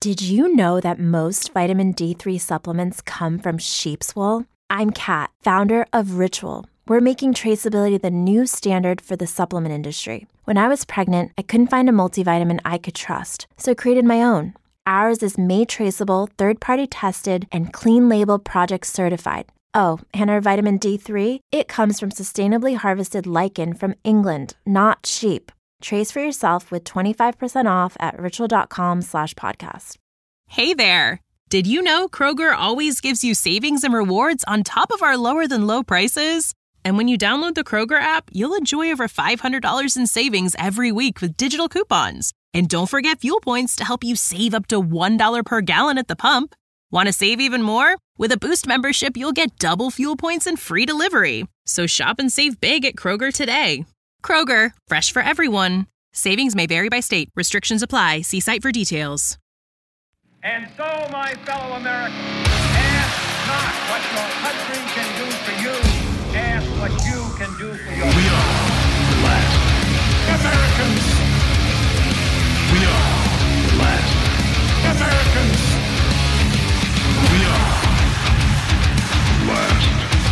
Did you know that most vitamin D3 supplements come from sheep's wool? I'm Kat, founder of Ritual. We're making traceability the new standard for the supplement industry. When I was pregnant, I couldn't find a multivitamin I could trust, so I created my own. Ours is made traceable, third-party tested, and clean label project certified. Oh, and our vitamin D3, it comes from sustainably harvested lichen from England, not sheep. Trace for yourself with 25% off at ritual.com/podcast. Hey there! Did you know Kroger always gives you savings and rewards on top of our lower than low prices? And when you download the Kroger app, you'll enjoy over $500 in savings every week with digital coupons. And don't forget fuel points to help you save up to $1 per gallon at the pump. Want to save even more? With a Boost membership, you'll get double fuel points and free delivery. So shop and save big at Kroger today. Kroger, fresh for everyone. Savings may vary by state. Restrictions apply. See site for details. And so, my fellow Americans, ask not what your country can do for you. Ask what you can do for your We are the last Americans. We are the last Americans. We are the last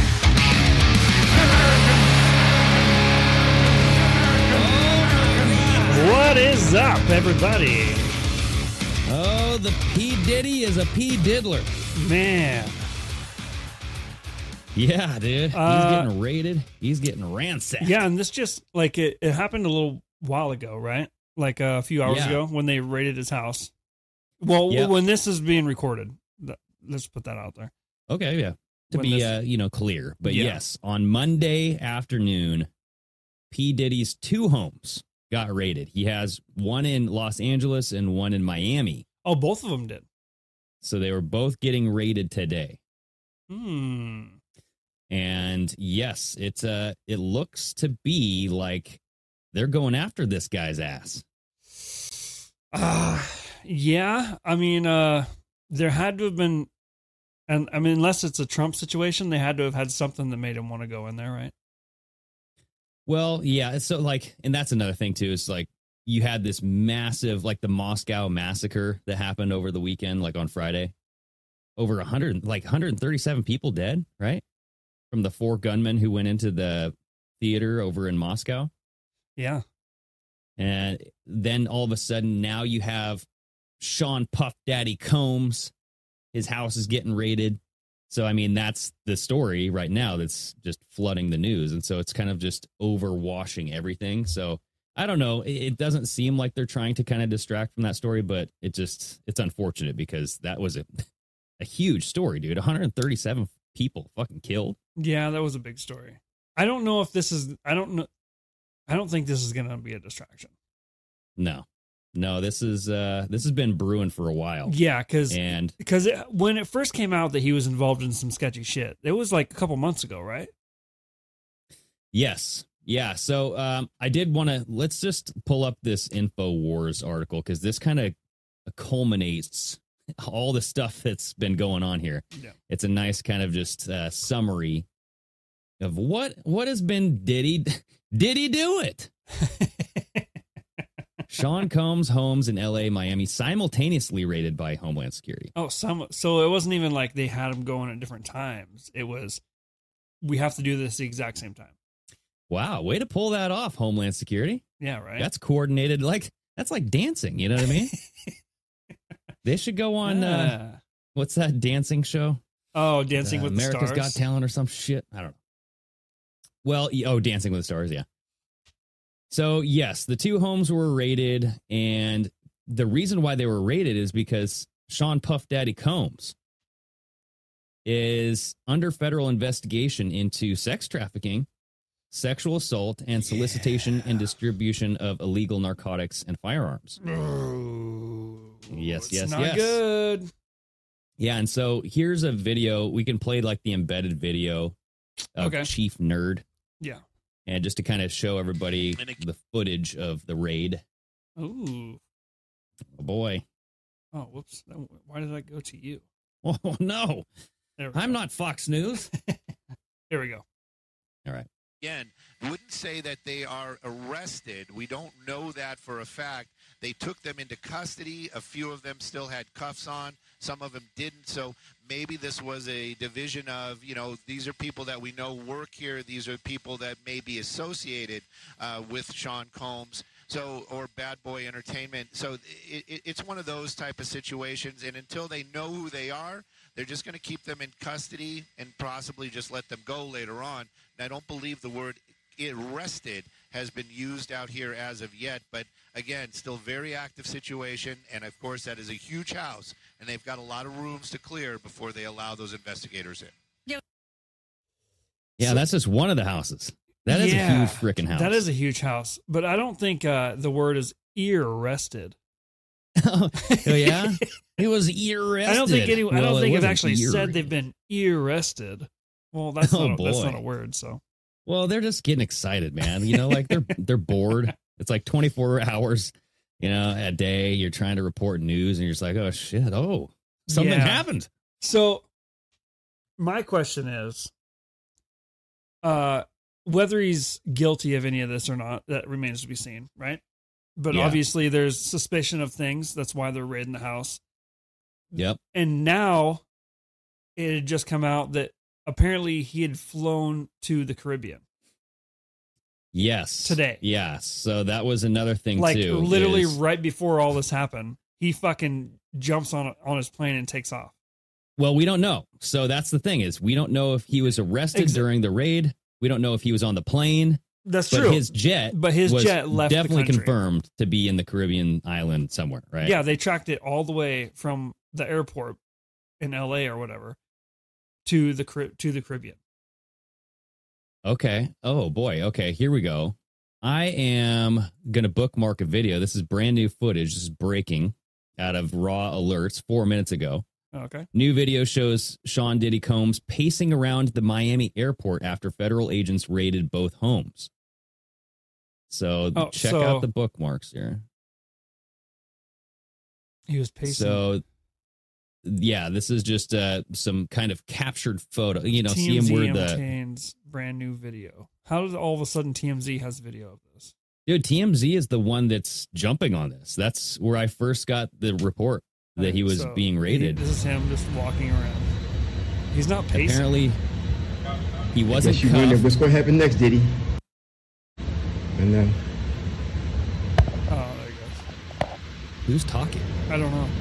Americans. What is up, everybody? Oh, the P. Diddy is a P. Diddler. Man. Yeah, dude. He's getting raided. He's getting ransacked. Yeah, and this just, like, it happened a little while ago, right? Like a few hours ago when they raided his house. Well, when this is being recorded. Let's put that out there. Okay, yeah. To be, clear. But yes, on Monday afternoon, P. Diddy's two homes got raided. He has one in Los Angeles and one in Miami. Oh, both of them did. So they were both getting raided today. And yes, it looks to be like they're going after this guy's ass. Yeah. I mean, there had to have been, and I mean, unless it's a Trump situation, they had to have had something that made him want to go in there, right? Well, yeah. So and that's another thing too, is like you had this massive, like the Moscow massacre that happened over the weekend, like on Friday. Over 137 people dead, right? From the 4 gunmen who went into the theater over in Moscow. Yeah. And then all of a sudden now you have Sean Puff Daddy Combs. His house is getting raided. So, I mean, that's the story right now that's just flooding the news. And so it's kind of just overwashing everything. So I don't know. It doesn't seem like they're trying to kind of distract from that story, but it's unfortunate because that was a huge story, dude. 137 people fucking killed. Yeah, that was a big story. I don't know if this is, I don't think this is going to be a distraction. No, this has been brewing for a while. Yeah, because when it first came out that he was involved in some sketchy shit, it was like a couple months ago, right? Yes. Yeah. So I did want to, let's just pull up this InfoWars article because this kind of culminates all the stuff that's been going on here. Yeah. It's a nice kind of just summary of what has been Did he do it? Sean Combs' homes in L.A., Miami simultaneously raided by Homeland Security. Oh, so it wasn't even like they had them going at different times. It was, we have to do this the exact same time. Wow, way to pull that off, Homeland Security. Yeah, right. That's coordinated. That's like dancing, you know what I mean? They should go on, what's that dancing show? Oh, Dancing with America's the Stars? Got Talent or some shit. I don't know. Well, Dancing with the Stars, yeah. So, yes, the two homes were raided, and the reason why they were raided is because Sean Puff Daddy Combs is under federal investigation into sex trafficking, sexual assault, and solicitation and distribution of illegal narcotics and firearms. Yes. Not good. Yeah, and so here's a video. We can play like the embedded video of Chief Nerd. Yeah. And just to kind of show everybody the footage of the raid. Ooh. Oh, boy. Oh, whoops. Why did that go to you? Oh, no. I'm not Fox News. Here we go. All right. Again, we wouldn't say that they are arrested. We don't know that for a fact. They took them into custody. A few of them still had cuffs on. Some of them didn't. So maybe this was a division of, these are people that we know work here. These are people that may be associated with Sean Combs. Or Bad Boy Entertainment. So it's one of those type of situations. And until they know who they are, they're just going to keep them in custody and possibly just let them go later on. And I don't believe the word arrested has been used out here as of yet. But again, still very active situation. And of course, that is a huge house. And they've got a lot of rooms to clear before they allow those investigators in. Yeah, that's just one of the houses. That is a huge freaking house. That is a huge house. But I don't think the word is ear-arrested. Oh, yeah? It was ear-arrested. I don't think it actually said they've been ear-arrested. Well, that's not a word, so. Well, they're just getting excited, man. Like they're bored. It's like 24 hours, a day. You're trying to report news, and you're just like, oh, shit. Oh, something happened. So my question is, whether he's guilty of any of this or not, that remains to be seen, right? But obviously there's suspicion of things. That's why they're raiding the house. Yep. And now it had just come out that apparently he had flown to the Caribbean. Yes. Today. Yes. So that was another thing, too. Like, literally right before all this happened, he fucking jumps on his plane and takes off. Well, we don't know. So that's the thing is we don't know if he was arrested during the raid. We don't know if he was on the plane. That's true. But his jet left definitely the confirmed to be in the Caribbean island somewhere, right? Yeah, they tracked it all the way from the airport in LA or whatever to the Caribbean. Okay. Oh boy. Okay, here we go. I am going to bookmark a video. This is brand new footage. This is breaking out of Raw Alerts 4 minutes ago. Okay. New video shows Sean Diddy Combs pacing around the Miami airport after federal agents raided both homes. So check out the bookmarks here. He was pacing. So, yeah, this is just some kind of captured photo. TMZ see him where obtains brand new video. How did all of a sudden TMZ has video of this? Dude, TMZ is the one that's jumping on this. That's where I first got the report that he was being raided. This is him just walking around. He's not pacing. Apparently, he wasn't cuffed. Wonder what's going to happen next, Diddy? And then. Oh, there he goes. Who's talking? I don't know.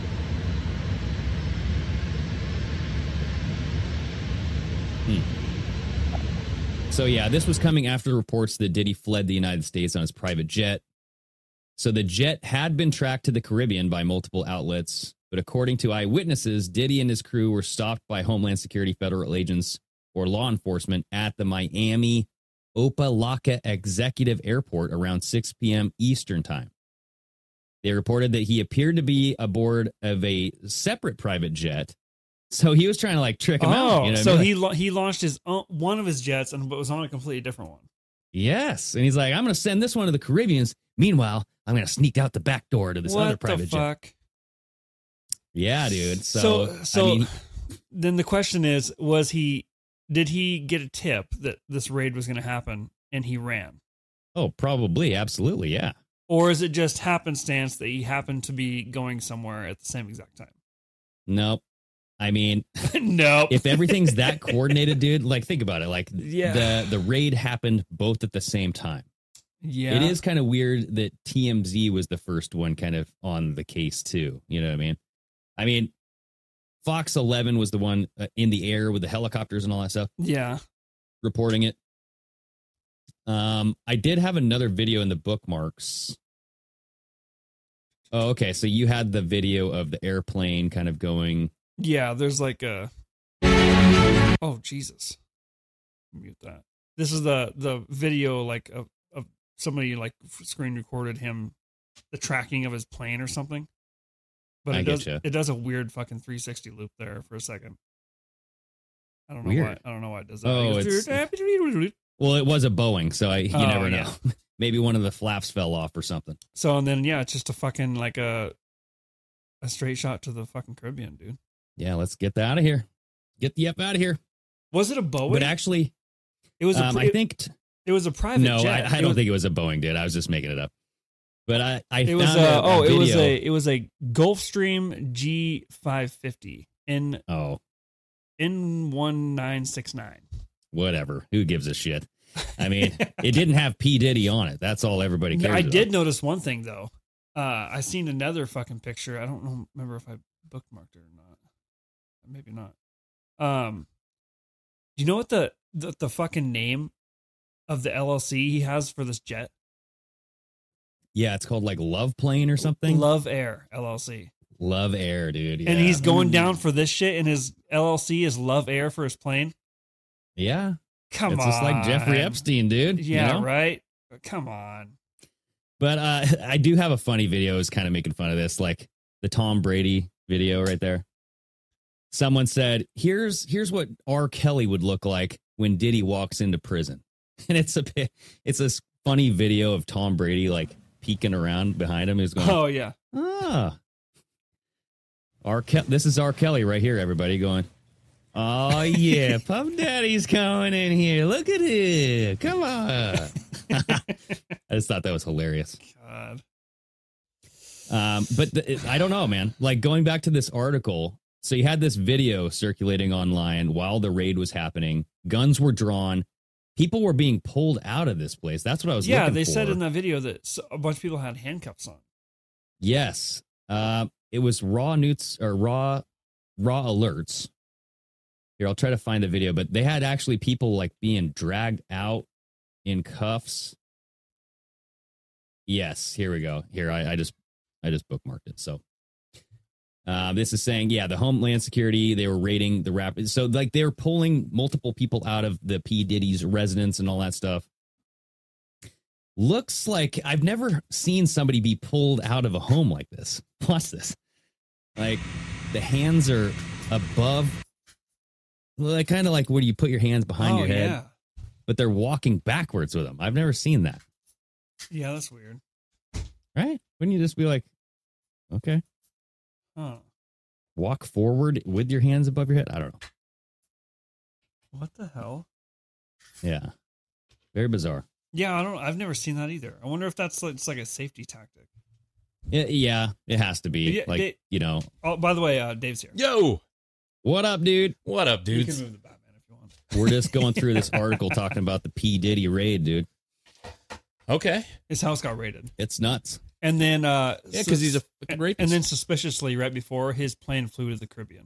So, yeah, this was coming after reports that Diddy fled the United States on his private jet. So the jet had been tracked to the Caribbean by multiple outlets, but according to eyewitnesses, Diddy and his crew were stopped by Homeland Security federal agents or law enforcement at the Miami Opa-locka Executive Airport around 6 p.m. Eastern time. They reported that he appeared to be aboard of a separate private jet, so he was trying to trick him out. So he launched his one of his jets and was on a completely different one. Yes, and he's like, I'm going to send this one to the Caribbeans. Meanwhile, I'm going to sneak out the back door to this other private jet. Yeah, dude. So then the question is, did he get a tip that this raid was going to happen and he ran? Oh, probably. Absolutely. Yeah. Or is it just happenstance that he happened to be going somewhere at the same exact time? Nope. I mean, nope. If everything's that coordinated, dude, think about it. The raid happened both at the same time. Yeah. It is kind of weird that TMZ was the first one kind of on the case too. You know what I mean? I mean, Fox 11 was the one in the air with the helicopters and all that stuff. Yeah. Reporting it. I did have another video in the bookmarks. Oh, okay. So you had the video of the airplane kind of going. Yeah, there's oh, Jesus. Mute that. This is the video of somebody screen recorded him, the tracking of his plane or something. But it does a weird fucking 360 loop there for a second. I don't know why. I don't know why it does that. Oh, well, it was a Boeing, so you never know. Yeah. Maybe one of the flaps fell off or something. So and then it's just a fucking a straight shot to the fucking Caribbean, dude. Yeah, let's get that out of here. Get the F out of here. Was it a Boeing? But actually, it was. I think it was a private jet. I don't think it was a Boeing, dude. I was just making it up. But I it found was a video. it was a Gulfstream G550 in N1969. Whatever. Who gives a shit? I mean, it didn't have P. Diddy on it. That's all everybody cares about. did notice one thing though. I seen another fucking picture. I don't remember if I bookmarked it or not. Maybe not. Do you know what the fucking name of the LLC he has for this jet? Yeah, it's called like Love Plane or something. Love Air LLC. Love Air, dude. Yeah. And he's going down for this shit, and his LLC is Love Air for his plane. Yeah. Come on. It's just like Jeffrey Epstein, dude. Yeah, you know? right? Come on. But I do have a funny video is kind of making fun of this, like the Tom Brady video right there. Someone said, here's what R. Kelly would look like when Diddy walks into prison. And it's a funny video of Tom Brady like peeking around behind him. He's going, oh, yeah. This is R. Kelly right here, everybody going, oh, yeah, Puff Daddy's coming in here. Look at him. Come on. I just thought that was hilarious. God. But I don't know, man. Like going back to this article. So you had this video circulating online while the raid was happening. Guns were drawn. People were being pulled out of this place. That's what I was looking for. Yeah, they said in that video that a bunch of people had handcuffs on. Yes. It was raw alerts. Here, I'll try to find the video, but they had actually people like being dragged out in cuffs. Yes, here we go. Here, I just bookmarked it. So this is saying, yeah, the Homeland Security, they were raiding the rap. So like they were pulling multiple people out of the P. Diddy's residence and all that stuff. Looks like I've never seen somebody be pulled out of a home like this. Watch this. Like the hands are above, like kind of like where you put your hands behind your head, yeah. But they're walking backwards with them. I've never seen that. Yeah, that's weird. Right? Wouldn't you just be like, okay. Huh. Walk forward with your hands above your head? I don't know. What the hell? Yeah. Very bizarre. Yeah, I've never seen that either. I wonder if it's like a safety tactic. Yeah, it has to be. Yeah, like, you know. Oh, by the way, Dave's here. Yo! What up, dude? What up, dude? You can move the Batman if you want. We're just going through this article talking about the P. Diddy raid, dude. Okay. His house got raided. It's nuts. And then yeah, because he's a fucking rapist. And then suspiciously, right before, his plane flew to the Caribbean.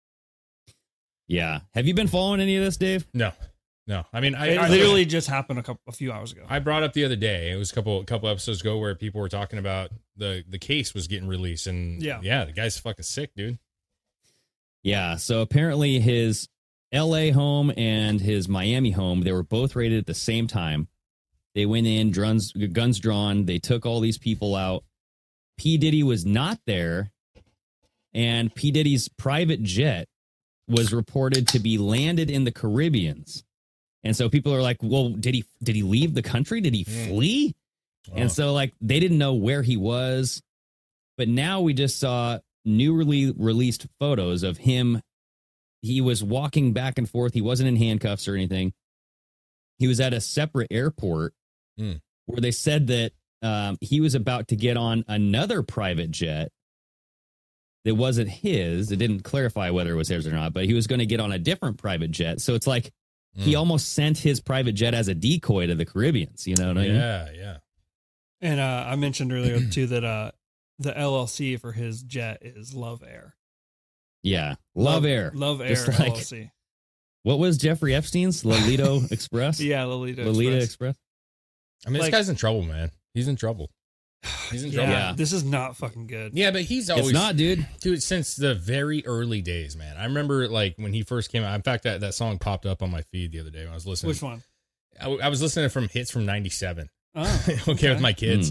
Yeah. Have you been following any of this, Dave? No. I mean, it literally just happened a few hours ago. I brought up the other day. It was a couple episodes ago where people were talking about the case was getting released, and yeah, the guy's fucking sick, dude. Yeah. So apparently his L.A. home and his Miami home, they were both raided at the same time. They went in, guns drawn. They took all these people out. P. Diddy was not there, and P. Diddy's private jet was reported to be landed in the Caribbean. And so people are like, well, did he leave the country? Did he flee? Oh. And so like they didn't know where he was. But now we just saw newly released photos of him. He was walking back and forth. He wasn't in handcuffs or anything. He was at a separate airport where they said that he was about to get on another private jet that wasn't his. It didn't clarify whether it was his or not, but he was going to get on a different private jet. So it's like he almost sent his private jet as a decoy to the Caribbean. You know what I mean? Yeah. And I mentioned earlier, too, that the LLC for his jet is Love Air. Yeah. Love Air. Love Air Just like, LLC. What was Jeffrey Epstein's? Lolita Express? Yeah, Lolita Express. I mean, this guy's in trouble, man. He's in trouble. He's in trouble. Yeah, this is not fucking good. Yeah, but he's always... It's not, dude. Dude, since the very early days, man. I remember, like, when he first came out. In fact, that song popped up on my feed the other day when I was listening. Which one? I was listening from hits from 97. Oh, okay, with my kids.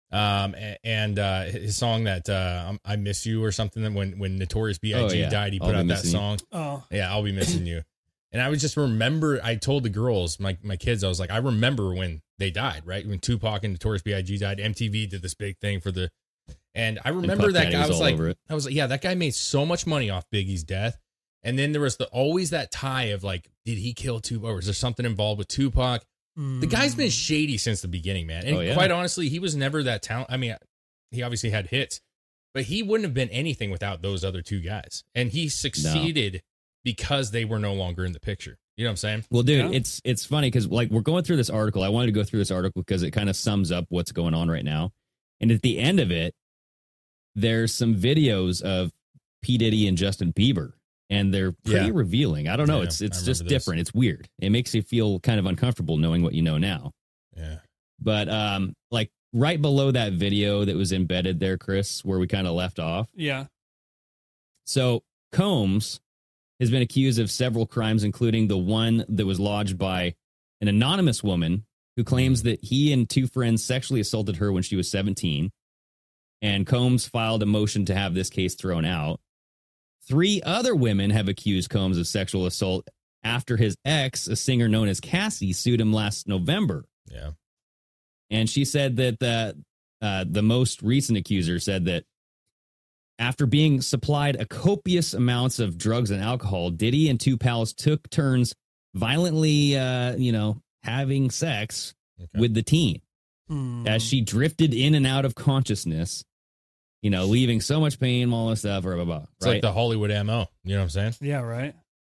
And his song that I Miss You or something, when Notorious B.I.G. died, he put out that song. Oh. Yeah, I'll Be Missing You. And I was just remember, I told the girls, my kids, I was like, I remember when they died, right? When Tupac and Notorious B.I.G. died, MTV did this big thing for and I remember that guy, I was like, yeah, that guy made so much money off Biggie's death. And then there was always that tie of like, did he kill Tupac or is there something involved with Tupac? The guy's been shady since the beginning, man. And quite honestly, he was never that talented. I mean, he obviously had hits, but he wouldn't have been anything without those other two guys. And he succeeded because they were no longer in the picture. You know what I'm saying? Well, dude, it's funny because like we're going through this article. I wanted to go through this article because it kind of sums up what's going on right now. And at the end of it, there's some videos of P. Diddy and Justin Bieber. And they're pretty revealing. I don't know. It's just different. It's weird. It makes you feel kind of uncomfortable knowing what you know now. Yeah. But like right below that video that was embedded there, Chris, where we kind of left off. Yeah. So Combs has been accused of several crimes, including the one that was lodged by an anonymous woman who claims that he and two friends sexually assaulted her when she was 17. And Combs filed a motion to have this case thrown out. 3 other women have accused Combs of sexual assault after his ex, a singer known as Cassie, sued him last November. Yeah. And she said that the most recent accuser said that after being supplied a copious amounts of drugs and alcohol, Diddy and 2 pals took turns violently, having sex with the teen as she drifted in and out of consciousness. Leaving so much pain, all this stuff, blah, blah, blah. It's like the Hollywood MO. You know what I'm saying? Yeah, right.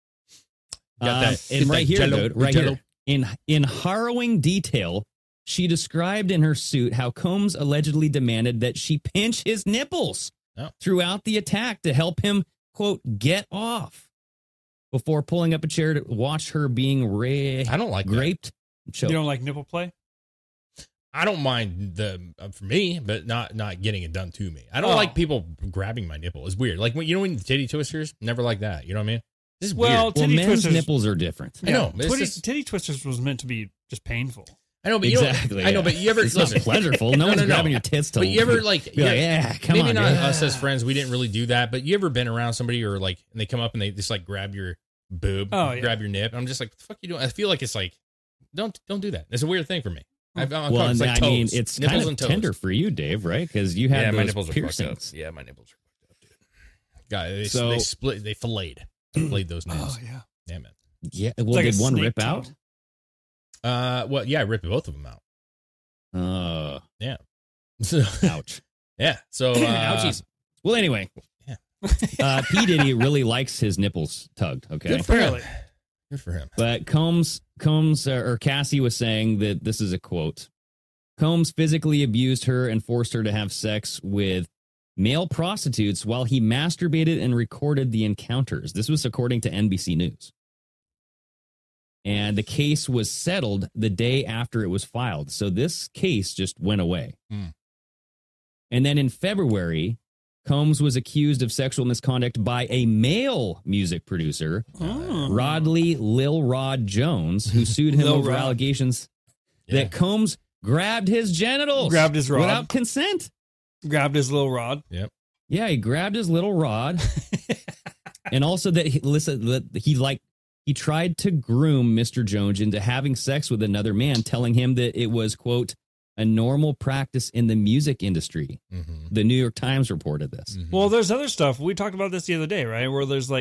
And right here, dude, right here, in harrowing detail, she described in her suit how Combs allegedly demanded that she pinch his nipples throughout the attack to help him, quote, get off before pulling up a chair to watch her being I don't like raped. You don't like nipple play? I don't mind for me, but not getting it done to me. I don't like people grabbing my nipple. It's weird. Like when titty twisters, never like that. You know what I mean? This is weird. Well, men's nipples are different. I know. Titty twisters was meant to be just painful. I know, but exactly. I know, but you ever it's not pleasurable. No one's grabbing your tits. But you ever come maybe on, not dude. us as friends. We didn't really do that. But you ever been around somebody or like, and they come up and they just like grab your boob, grab your nip. I'm just like, what the fuck you doing? I feel like it's like, don't do that. It's a weird thing for me. It's like toes. It's nipples kind of and toes. tender for you, Dave, right? Because you have my those nipples piercings. Yeah, my nipples are fucked up, dude. God, they split. They filleted those nips. Oh yeah. Yeah, man. Yeah. Well, did one rip out? Well, yeah, I ripped both of them out. Yeah. Ouch. Yeah. So, ouchies. Well, anyway. Yeah. P. Diddy really likes his nipples tugged. Okay. Good for him. Good for him. But Combs or Cassie was saying that this is a quote. Combs physically abused her and forced her to have sex with male prostitutes while he masturbated and recorded the encounters. This was according to NBC News. And the case was settled the day after it was filed. So this case just went away. And then in February, Combs was accused of sexual misconduct by a male music producer, Rodley Lil Rod Jones, who sued him over allegations that Combs grabbed his genitals. Grabbed his rod. Without consent. Grabbed his little rod. Yep. Yeah, he grabbed his little rod. And also that he tried to groom Mr. Jones into having sex with another man, telling him that it was, quote, a normal practice in the music industry. The New York Times reported this. Well, there's other stuff. We talked about this the other day, right? Where there's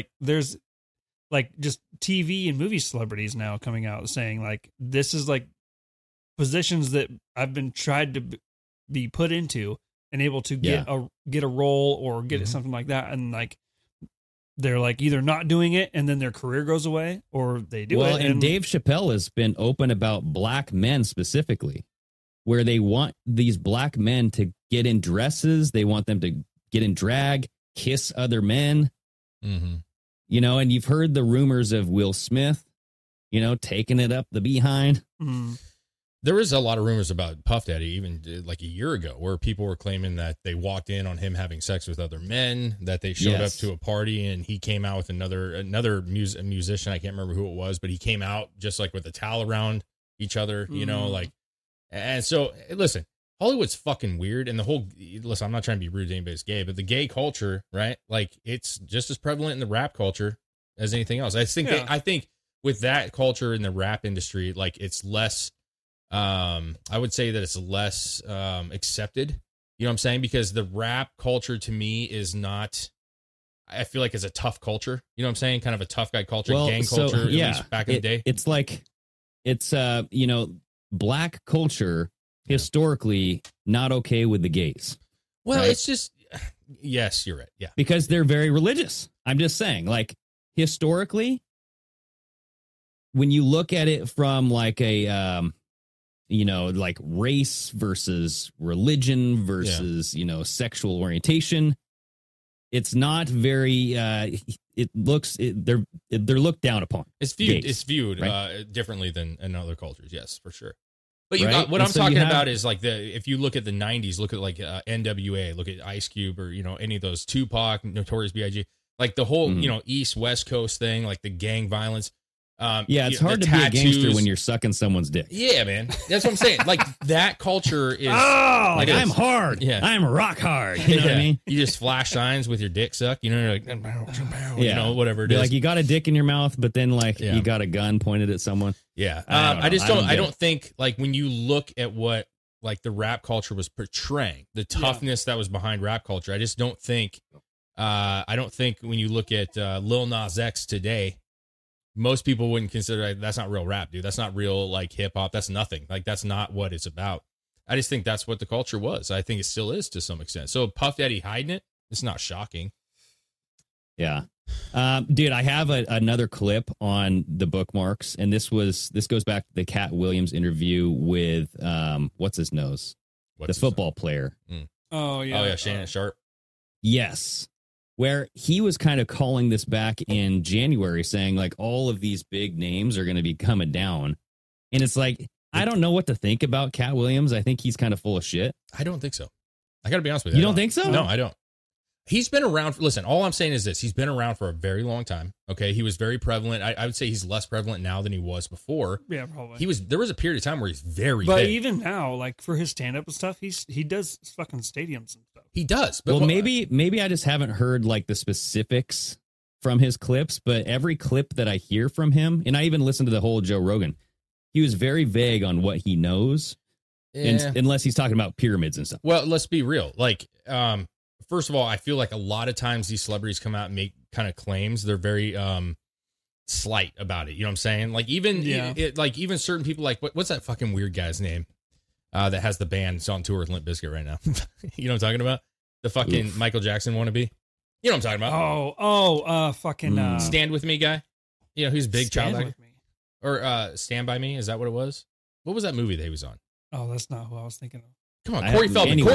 just TV and movie celebrities now coming out saying like, this is like positions that I've been tried to be put into and able to get a role or get something like that. And like, they're like either not doing it and then their career goes away or they do it. Well, and Dave Chappelle has been open about black men specifically, where they want these black men to get in dresses. They want them to get in drag, kiss other men. And you've heard the rumors of Will Smith, taking it up the behind. There was a lot of rumors about Puff Daddy even like a year ago where people were claiming that they walked in on him having sex with other men, that they showed up to a party and he came out with another musician. I can't remember who it was, but he came out just like with a towel around each other, and so listen, Hollywood's fucking weird. And I'm not trying to be rude to anybody's gay, but the gay culture, right? Like it's just as prevalent in the rap culture as anything else. I think with that culture in the rap industry, like it's less, I would say that it's less accepted. You know what I'm saying? Because the rap culture to me is not, I feel like it's a tough culture. You know what I'm saying? Kind of a tough guy culture, gang culture, at least back in the day. It's like, it's, black culture historically not okay with the gays. Well, right? it's just, yes, you're right. Yeah. Because they're very religious. I'm just saying, like, historically, when you look at it from like a, like race versus religion versus, sexual orientation, it's not very, they're looked down upon. It's viewed right? Differently than in other cultures. Yes, for sure. But what I'm talking about is like if you look at the 90s, look at like NWA, look at Ice Cube or, any of those, Tupac, Notorious B.I.G., like the whole, East West Coast thing, like the gang violence. It's hard to be a gangster when you're sucking someone's dick. Yeah, man. That's what I'm saying. Like that culture is like I'm hard. Yeah. I'm rock hard. You know what I mean? You just flash signs with your dick suck, like whatever it is. Like you got a dick in your mouth, but then you got a gun pointed at someone. Yeah. I don't think like when you look at what like the rap culture was portraying, the toughness that was behind rap culture, I just don't think when you look at Lil Nas X today, most people wouldn't consider that's not real rap, dude. That's not real like hip hop. That's nothing. Like that's not what it's about. I just think that's what the culture was. I think it still is to some extent. So Puff Daddy hiding it, it's not shocking. Yeah. Dude, I have another clip on the bookmarks, and this goes back to the Cat Williams interview with what's his nose? The football player. Mm. Oh yeah. Shannon Sharp. Yes. Where he was kind of calling this back in January, saying like all of these big names are going to be coming down. And it's like, I don't know what to think about Cat Williams. I think he's kind of full of shit. I don't think so. I got to be honest with you. You don't think so? No, I don't. He's been around. Listen, all I'm saying is this. He's been around for a very long time. Okay. He was very prevalent. I would say he's less prevalent now than he was before. Yeah, probably. There was a period of time where he's very But big. even now, like for his stand up and stuff, he does fucking stadiums and stuff. He does. But maybe I just haven't heard like the specifics from his clips, but every clip that I hear from him, and I even listened to the whole Joe Rogan, he was very vague on what he knows. Unless he's talking about pyramids and stuff. Well, let's be real. Like, first of all, I feel like a lot of times these celebrities come out and make kind of claims. They're very slight about it. You know what I'm saying? Like even even certain people, like what's that fucking weird guy's name that has the band? It's on tour with Limp Bizkit right now. You know what I'm talking about? The fucking Michael Jackson wannabe. You know what I'm talking about? Fucking Stand With Me guy. You know, who's big Stand child With Me. Or Stand By Me. Is that what it was? What was that movie that he was on? Oh, that's not who I was thinking of. Come on, Corey Feldman. Anyway.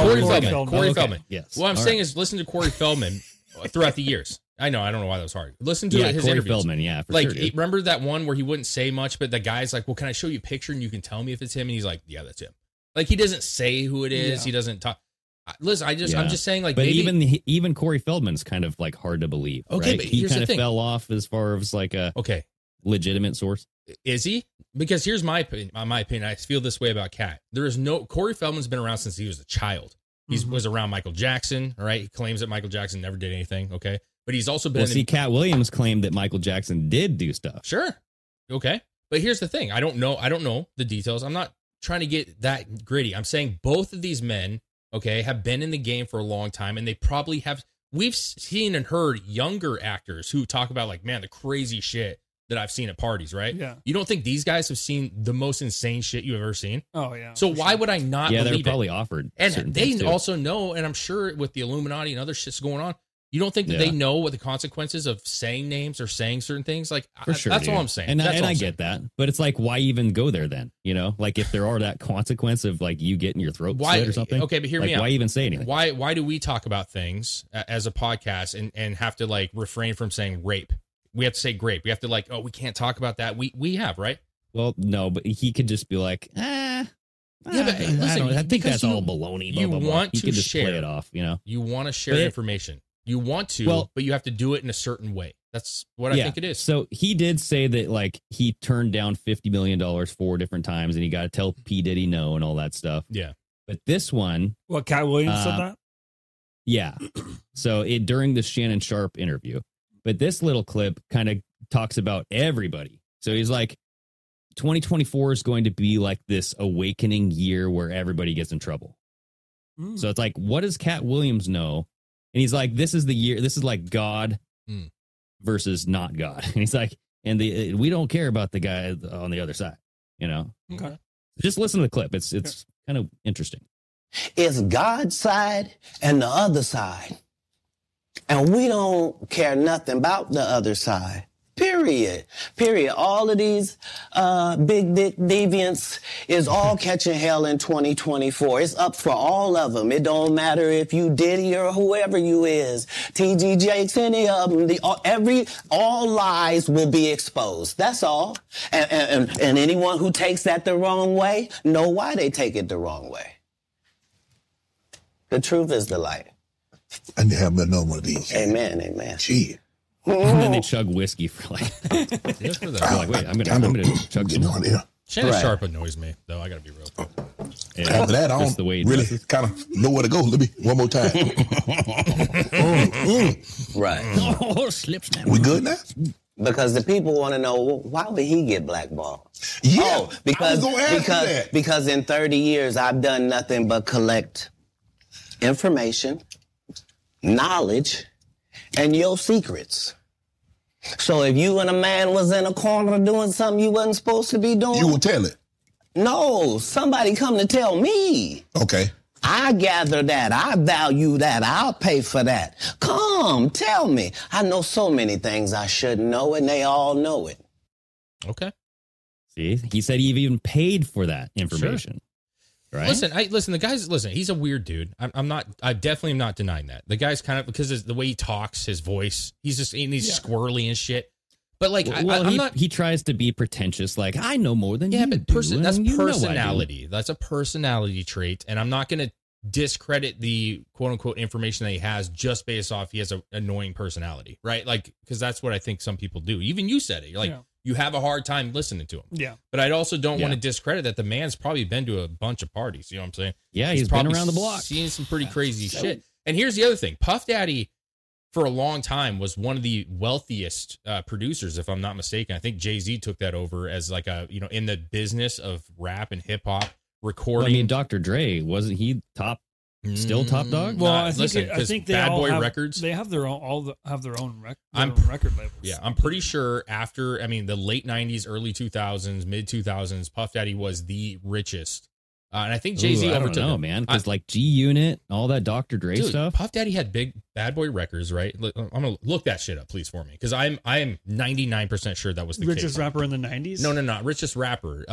Corey Feldman. Yes. What I'm saying is listen to Corey Feldman throughout the years. I know. I don't know why that was hard. Listen to his Corey interviews. Feldman, yeah, for like, sure. Dude. Remember that one where he wouldn't say much, but the guy's like, well, can I show you a picture and you can tell me if it's him? And he's like, yeah, that's him. Like, he doesn't say who it is. Yeah. He doesn't talk. Listen, I'm just saying, like, but maybe, even Corey Feldman's kind of like hard to believe. Okay, right? but he here's kind the of thing. fell off as far as like a legitimate source. Is he? Because here's my opinion. I feel this way about Cat. Corey Feldman's been around since he was a child. He was around Michael Jackson. All right, he claims that Michael Jackson never did anything. Okay, but he's also been. Well, Cat Williams claimed that Michael Jackson did do stuff. Sure. Okay, but here's the thing. I don't know the details. I'm not trying to get that gritty. I'm saying both of these men, have been in the game for a long time, and they probably have. We've seen and heard younger actors who talk about like, man, the crazy shit that I've seen at parties, right? Yeah. You don't think these guys have seen the most insane shit you've ever seen? Oh, yeah. So why would I not believe they're it? probably offered. And they also know, and I'm sure with the Illuminati and other shit's going on, you don't think that they know what the consequences of saying names or saying certain things? Like, for sure, that's dude. all I'm saying. And I get get that. But it's like, why even go there then? You know, like if there are that consequence of like you getting your throat slit or something. Okay, but hear like, me out. Why even say anything? Why do we talk about things as a podcast and have to like refrain from saying rape? We have to say grape. We have to like, we can't talk about that. We have, right? Well, no, but he could just be like, yeah, but listen, I think that's all baloney. You blah, blah, blah. want he to could just share play it off, you know. You want to share information. You want to, but you have to do it in a certain way. That's what I think it is. So he did say that like he turned down $50 million 4 different times, and he got to tell P. Diddy no and all that stuff. Yeah, but this one, Cat Williams said that. Yeah. So during the Shannon Sharp interview, but this little clip kind of talks about everybody. So he's like, 2024 is going to be like this awakening year where everybody gets in trouble. So it's like, what does Cat Williams know? And he's like, this is the year. This is like God versus not God. And he's like, we don't care about the guy on the other side, you know? Okay. Just listen to the clip. It's kind of interesting. It's God's side and the other side. And we don't care nothing about the other side. Period. All of these big dick deviants is all catching hell in 2024. It's up for all of them. It don't matter if you Diddy or whoever you is. TG Jakes, any of them. All lies will be exposed. That's all. And anyone who takes that the wrong way, know why they take it the wrong way. The truth is the light. I need to have another one of these. Amen. Gee. And then they chug whiskey for like. They're like, wait, I'm gonna chug some more. Shannon Sharp annoys me, though. I gotta be real. Yeah, after that, I don't really kind of know where to go. Let me one more time. Right. Oh, slip snap. We good now? Because the people want to know, why would he get blackballed? Yeah, because in 30 years I've done nothing but collect information, knowledge, and your secrets. So if you and a man was in a corner doing something you wasn't supposed to be doing, you will tell it. No, somebody come to tell me. Okay. I gather that. I value that. I'll pay for that. Come, tell me. I know so many things I shouldn't know, and they all know it. Okay. See, he said he even paid for that information. Sure. Right? Listen, the guy's, he's a weird dude. I definitely am not denying that. The guy's kind of, because the way he talks, his voice, he's squirrely and shit. But like, he tries to be pretentious. Like, I know more than you but do. That's personality. That's a personality trait. And I'm not going to discredit the quote unquote information that he has just based off he has an annoying personality, right? Like, because that's what I think some people do. Even you said it. You're like, you have a hard time listening to him. Yeah. But I also don't want to discredit that the man's probably been to a bunch of parties. You know what I'm saying? Yeah, he's been around the block. Seen some pretty crazy shit. And here's the other thing. Puff Daddy, for a long time, was one of the wealthiest producers, if I'm not mistaken. I think Jay-Z took that over as like in the business of rap and hip hop recording. Well, I mean, Dr. Dre, wasn't he still top dog? Well, I think they Bad all Boy have, Records. They have their own record labels. Yeah, I'm pretty sure after the late 90s, early 2000s, mid 2000s, Puff Daddy was the richest. And I think Jay-Z overtook him. I don't know, man, because like G-Unit, all that Dr. Dre stuff. Puff Daddy had big Bad Boy Records, right? I'm gonna look that shit up, please, for me, because I'm 99% sure that was the richest rapper in the 90s. No, not richest rapper.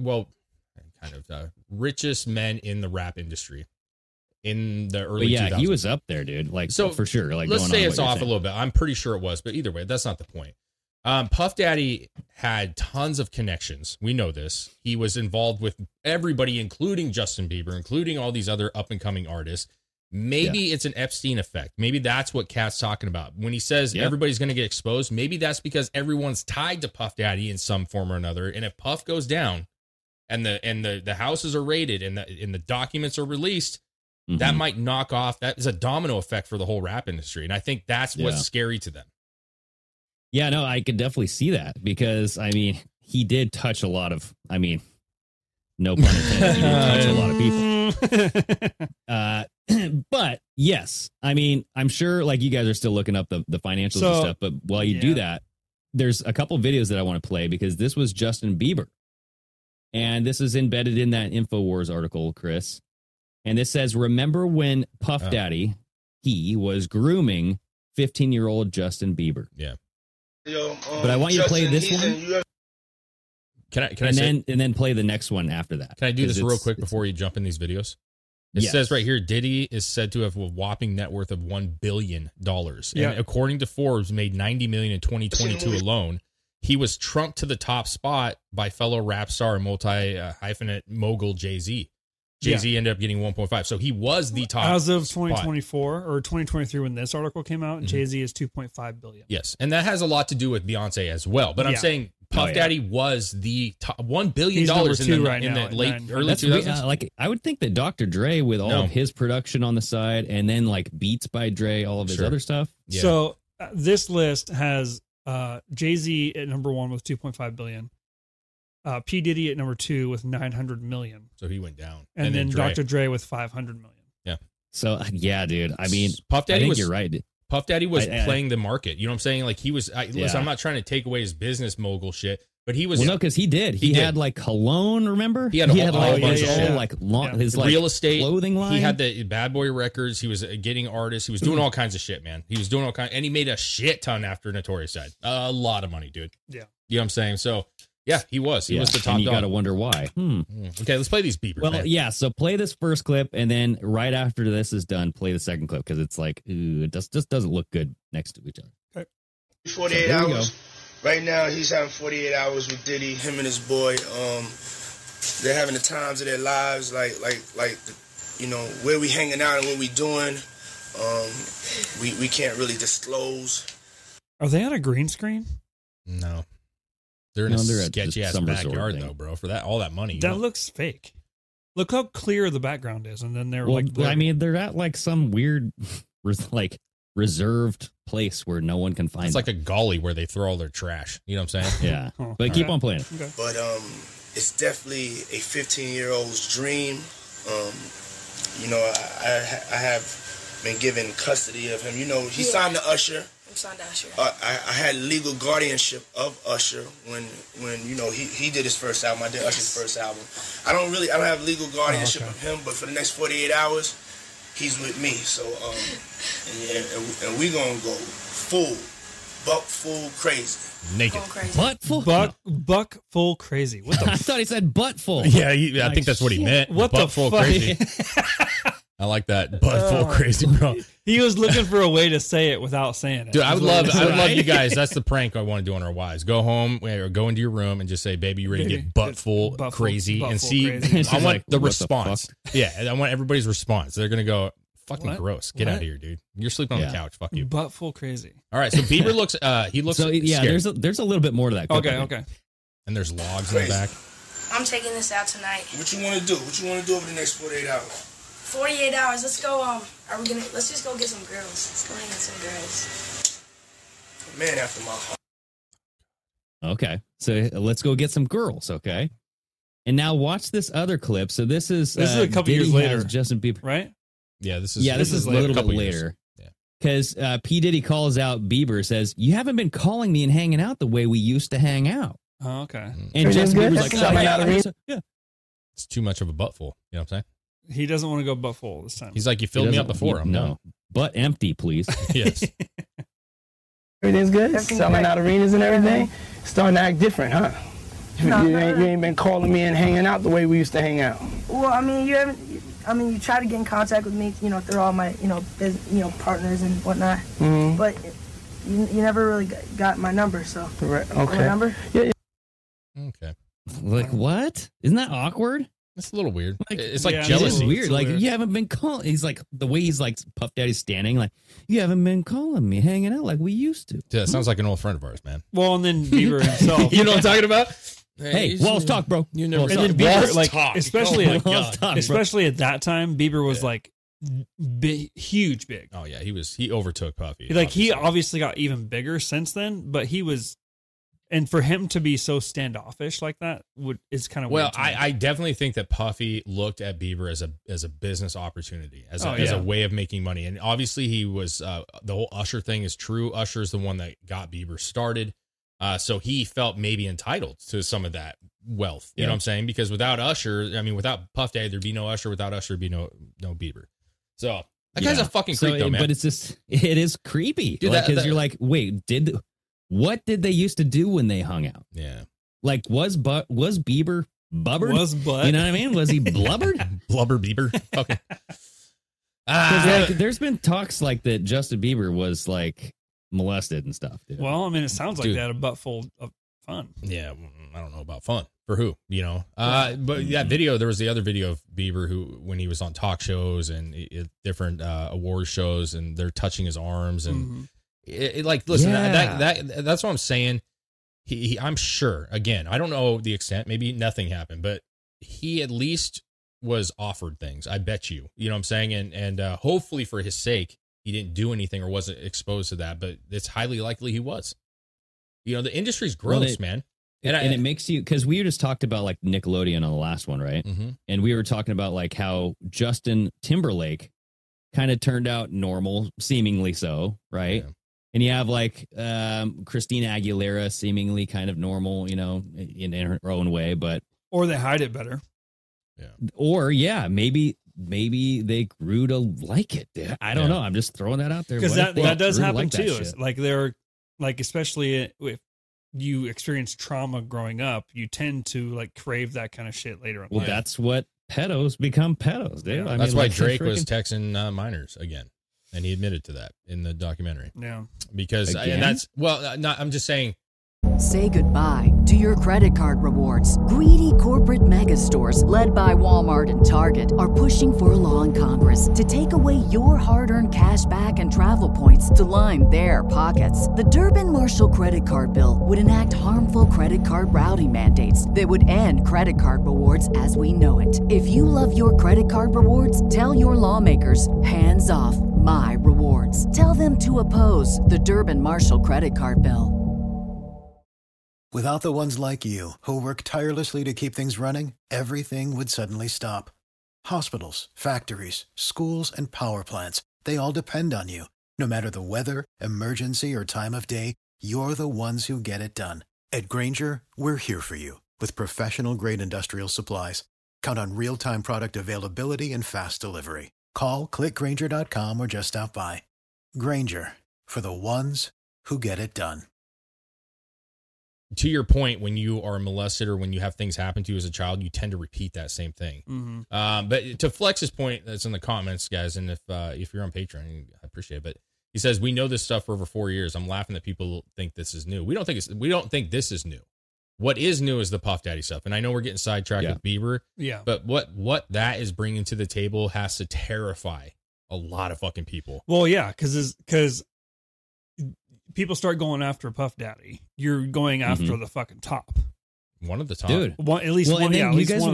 Richest men in the rap industry. In the early 2000s. He was up there, dude. Like, so for sure. Like, let's say it's off a little bit. I'm pretty sure it was, but either way, that's not the point. Puff Daddy had tons of connections. We know this. He was involved with everybody, including Justin Bieber, including all these other up and coming artists. Maybe it's an Epstein effect. Maybe that's what Cat's talking about when he says everybody's going to get exposed. Maybe that's because everyone's tied to Puff Daddy in some form or another. And if Puff goes down, and the houses are raided, and the documents are released. That might knock off. That is a domino effect for the whole rap industry. And I think that's what's scary to them. Yeah, no, I could definitely see that because, he did touch a lot of, no pun intended, he did touch a lot of people. But yes, I'm sure like you guys are still looking up the financials and stuff. But while you do that, there's a couple videos that I want to play because this was Justin Bieber. And this is embedded in that InfoWars article, Chris. And this says, remember when Puff Daddy, he was grooming 15-year-old Justin Bieber. Yeah. But I want you to play this one. And then play the next one after that. Can I do this real quick before you jump in these videos? It says right here, Diddy is said to have a whopping net worth of $1 billion. And according to Forbes, made $90 million in 2022 alone. He was trumped to the top spot by fellow rap star and multi-hyphenate mogul Jay-Z. Jay-Z ended up getting 1.5. So he was the top. As of 2024 or 2023 when this article came out, Jay-Z is $2.5 billion. Yes. And that has a lot to do with Beyonce as well. But I'm saying Puff Daddy was the top $1 billion in the late early 2000s. I would think that Dr. Dre with all of his production on the side and then like Beats by Dre, all of his other stuff. Yeah. So this list has Jay-Z at number 1 with $2.5 billion. P. Diddy at number 2 with $900 million. So he went down. And then Dr. Dre with $500 million. Yeah. So, dude. Puff Daddy you're right. Puff Daddy was playing the market. You know what I'm saying? Like he was, listen, I'm not trying to take away his business mogul shit, But he was no, because he did. He had like cologne. Remember? He had his real estate clothing line. He had the Bad Boy Records. He was getting artists. He was doing all kinds of shit, man. He was doing all kinds, and he made a shit ton after Notorious died. A lot of money, dude. Yeah, you know what I'm saying. So yeah, he was. He was the top. And you dog. Got to wonder why. Okay, let's play these Bieber. Well, man. yeah. So play this first clip, and then right after this is done, play the second clip because it's like it just doesn't look good next to each other. Okay. 48 hours. Right now, he's having 48 hours with Diddy, him and his boy. They're having the times of their lives, like you know, where we hanging out and what we doing. We can't really disclose. Are they on a green screen? No, they're in a sketchy ass backyard though, bro. For that all that money, that looks fake. Look how clear the background is, and then they're I mean, they're at like some weird, like reserved place where no one can find. It's like a gully where they throw all their trash. You know what I'm saying? Yeah, but keep on playing. Okay. But it's definitely a 15-year-old's dream. You know, I have been given custody of him. You know, he signed to Usher. I'm signed to Usher. I had legal guardianship of Usher when you know he did his first album. I did Usher's first album. I don't have legal guardianship of him, but for the next 48 hours, he's with me. So and we gonna go buck full crazy. Naked. Buck full crazy. What the I thought he said butt full. Yeah, I think that's what he meant. What butt the full fuck? crazy. I like that. Butt full crazy, bro. He was looking for a way to say it without saying it. Dude, I would love you guys. That's the prank I want to do on our wives. Go home or go into your room and just say, baby, you ready to get butt full crazy and see. I want like, the response. Yeah, I want everybody's response. They're going to go, fucking gross. Get out of here, dude. You're sleeping on the couch. Fuck you. Butt full crazy. All right, so Bieber looks, he looks so, yeah, scared. there's a little bit more to that. Okay. And there's logs in the back. I'm taking this out tonight. What you want to do? What you want to do over the next 48 hours? 48 hours. Let's go. Let's just go get some girls. Let's go hang with some girls. A man after my heart. Okay, so let's go get some girls. Okay, and now watch this other clip. So this is a couple years later, Justin Bieber, right? Yeah, this is a little bit later. Because P. Diddy calls out Bieber, says, "You haven't been calling me and hanging out the way we used to hang out." Oh, okay. And Justin Bieber's like, yeah. It's too much of a buttful. You know what I'm saying? He doesn't want to go butt full this time. He's like, you filled me up before. I'm done. Butt empty, please. Yes. Everything's good? Selling out arenas and everything? Starting to act different, huh? You ain't been calling me and hanging out the way we used to hang out. Well, I mean, you try to get in contact with me, you know, through all my, partners and whatnot. Mm-hmm. But you never really got my number, so. Right. Okay. My number? Yeah. Okay. Like, what? Isn't that awkward? It's a little weird. It's like jealousy. It's weird. Like, you haven't been calling. He's like, the way he's like, Puff Daddy's standing, like, you haven't been calling me, hanging out like we used to. Yeah, sounds like an old friend of ours, man. Well, and then Bieber himself. You know what I'm talking about? Hey, Walls talk, bro. You never and then Bieber, like, talk. especially Oh at that time, Bieber was like huge, big. Oh yeah, he overtook Puffy. He obviously got even bigger since then, but he was. And for him to be so standoffish like that is kind of well. weird. I definitely think that Puffy looked at Bieber as a business opportunity, as a way of making money. And obviously, he was the whole Usher thing is true. Usher's the one that got Bieber started, so he felt maybe entitled to some of that wealth. You know what I'm saying? Because without Usher, I mean, without Puff Daddy, there'd be no Usher. Without Usher, there'd be no Bieber. So that guy's a fucking creep, though, man. But it is creepy because you're like, wait, what did they used to do when they hung out? Yeah. Like, was Bieber bubbered? Was butt? You know what I mean? Was he blubbered? Blubber Bieber? Okay. There's been talks like that Justin Bieber was like molested and stuff. Dude. Well, I mean, it sounds like they had a butt full of fun. Yeah. I don't know about fun. For who? You know? But that video, there was the other video of Bieber when he was on talk shows and different award shows and they're touching his arms and... Mm-hmm. Listen, that's what I'm saying. I'm sure, again, I don't know the extent, maybe nothing happened, but he at least was offered things. I bet you know what I'm saying? And hopefully for his sake, he didn't do anything or wasn't exposed to that, but it's highly likely he was. You know, the industry's gross, man. And it makes you, because we just talked about like Nickelodeon on the last one, right? Mm-hmm. And we were talking about like how Justin Timberlake kind of turned out normal, seemingly so, right? Yeah. And you have like Christina Aguilera, seemingly kind of normal, you know, in her own way, but or they hide it better. Yeah. Or maybe they grew to like it. I don't know. I'm just throwing that out there because that does happen too. Like they're like, especially if you experience trauma growing up, you tend to like crave that kind of shit later on. Well, that's what pedos become pedos. Dude. Yeah. That's why Drake was texting minors again. And he admitted to that in the documentary. Yeah. Because, and that's, I'm just saying. Say goodbye to your credit card rewards. Greedy corporate mega stores, led by Walmart and Target, are pushing for a law in Congress to take away your hard-earned cash back and travel points to line their pockets. The Durbin-Marshall credit card bill would enact harmful credit card routing mandates that would end credit card rewards as we know it. If you love your credit card rewards, tell your lawmakers, hands off my rewards. Tell them to oppose the Durbin-Marshall credit card bill. Without the ones like you, who work tirelessly to keep things running, everything would suddenly stop. Hospitals, factories, schools, and power plants, they all depend on you. No matter the weather, emergency, or time of day, you're the ones who get it done. At Grainger, we're here for you with professional-grade industrial supplies. Count on real-time product availability and fast delivery. Call, clickgrainger.com, or just stop by. Grainger, for the ones who get it done. To your point, when you are molested or when you have things happen to you as a child, you tend to repeat that same thing. Mm-hmm. But to Flex's point, that's in the comments, guys, and if you're on Patreon, I appreciate it. But he says, we know this stuff for over 4 years. I'm laughing that people think this is new. We don't think this is new. What is new is the Puff Daddy stuff. And I know we're getting sidetracked with Bieber. Yeah. But what that is bringing to the table has to terrify a lot of fucking people. Well, yeah, because people start going after Puff Daddy. You're going after the fucking top. One of the top. Dude. At least one. Do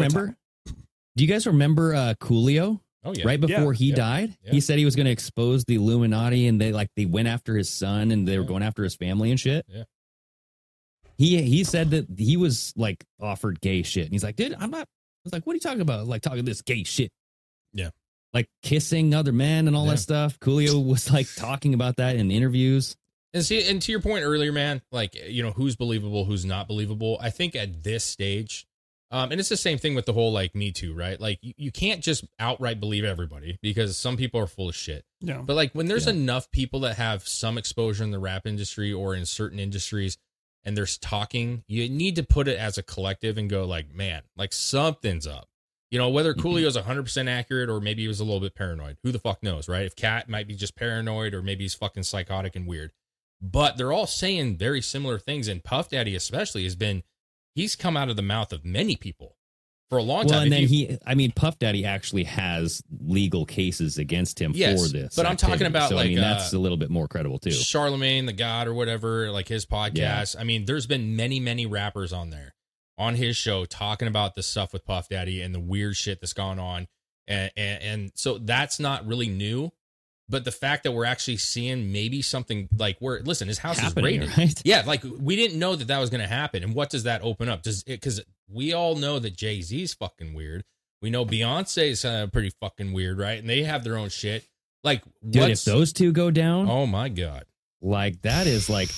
you guys remember Coolio? Oh, yeah. Right before he died? Yeah. He said he was going to expose the Illuminati, and they went after his son, and they were going after his family and shit. Yeah. He said that he was like offered gay shit. And he's like, dude, I'm not. I was like, what are you talking about? Like talking this gay shit. Yeah. Like kissing other men and all that stuff. Coolio was like talking about that in interviews. And see, and to your point earlier, man, like, you know, who's believable, who's not believable. I think at this stage, and it's the same thing with the whole like Me Too, right? Like you can't just outright believe everybody because some people are full of shit. Yeah. But like when there's enough people that have some exposure in the rap industry or in certain industries and they're talking, you need to put it as a collective and go like, man, like something's up. You know, whether Coolio's 100% accurate or maybe he was a little bit paranoid. Who the fuck knows, right? If Cat might be just paranoid or maybe he's fucking psychotic and weird. But they're all saying very similar things. And Puff Daddy especially he's come out of the mouth of many people for a long time. And then Puff Daddy actually has legal cases against him for this. But I'm talking about so, that's a little bit more credible too. Charlemagne the God or whatever, like his podcast. Yeah. I mean, there's been many, many rappers on there on his show talking about the stuff with Puff Daddy and the weird shit that's gone on. And so that's not really new. But the fact that we're actually seeing maybe something like listen, his house is raided. Right? Yeah, like we didn't know that was going to happen. And what does that open up? Because we all know that Jay-Z's fucking weird. We know Beyonce's pretty fucking weird, right? And they have their own shit. Like, dude, if those two go down, oh my God. Like that is like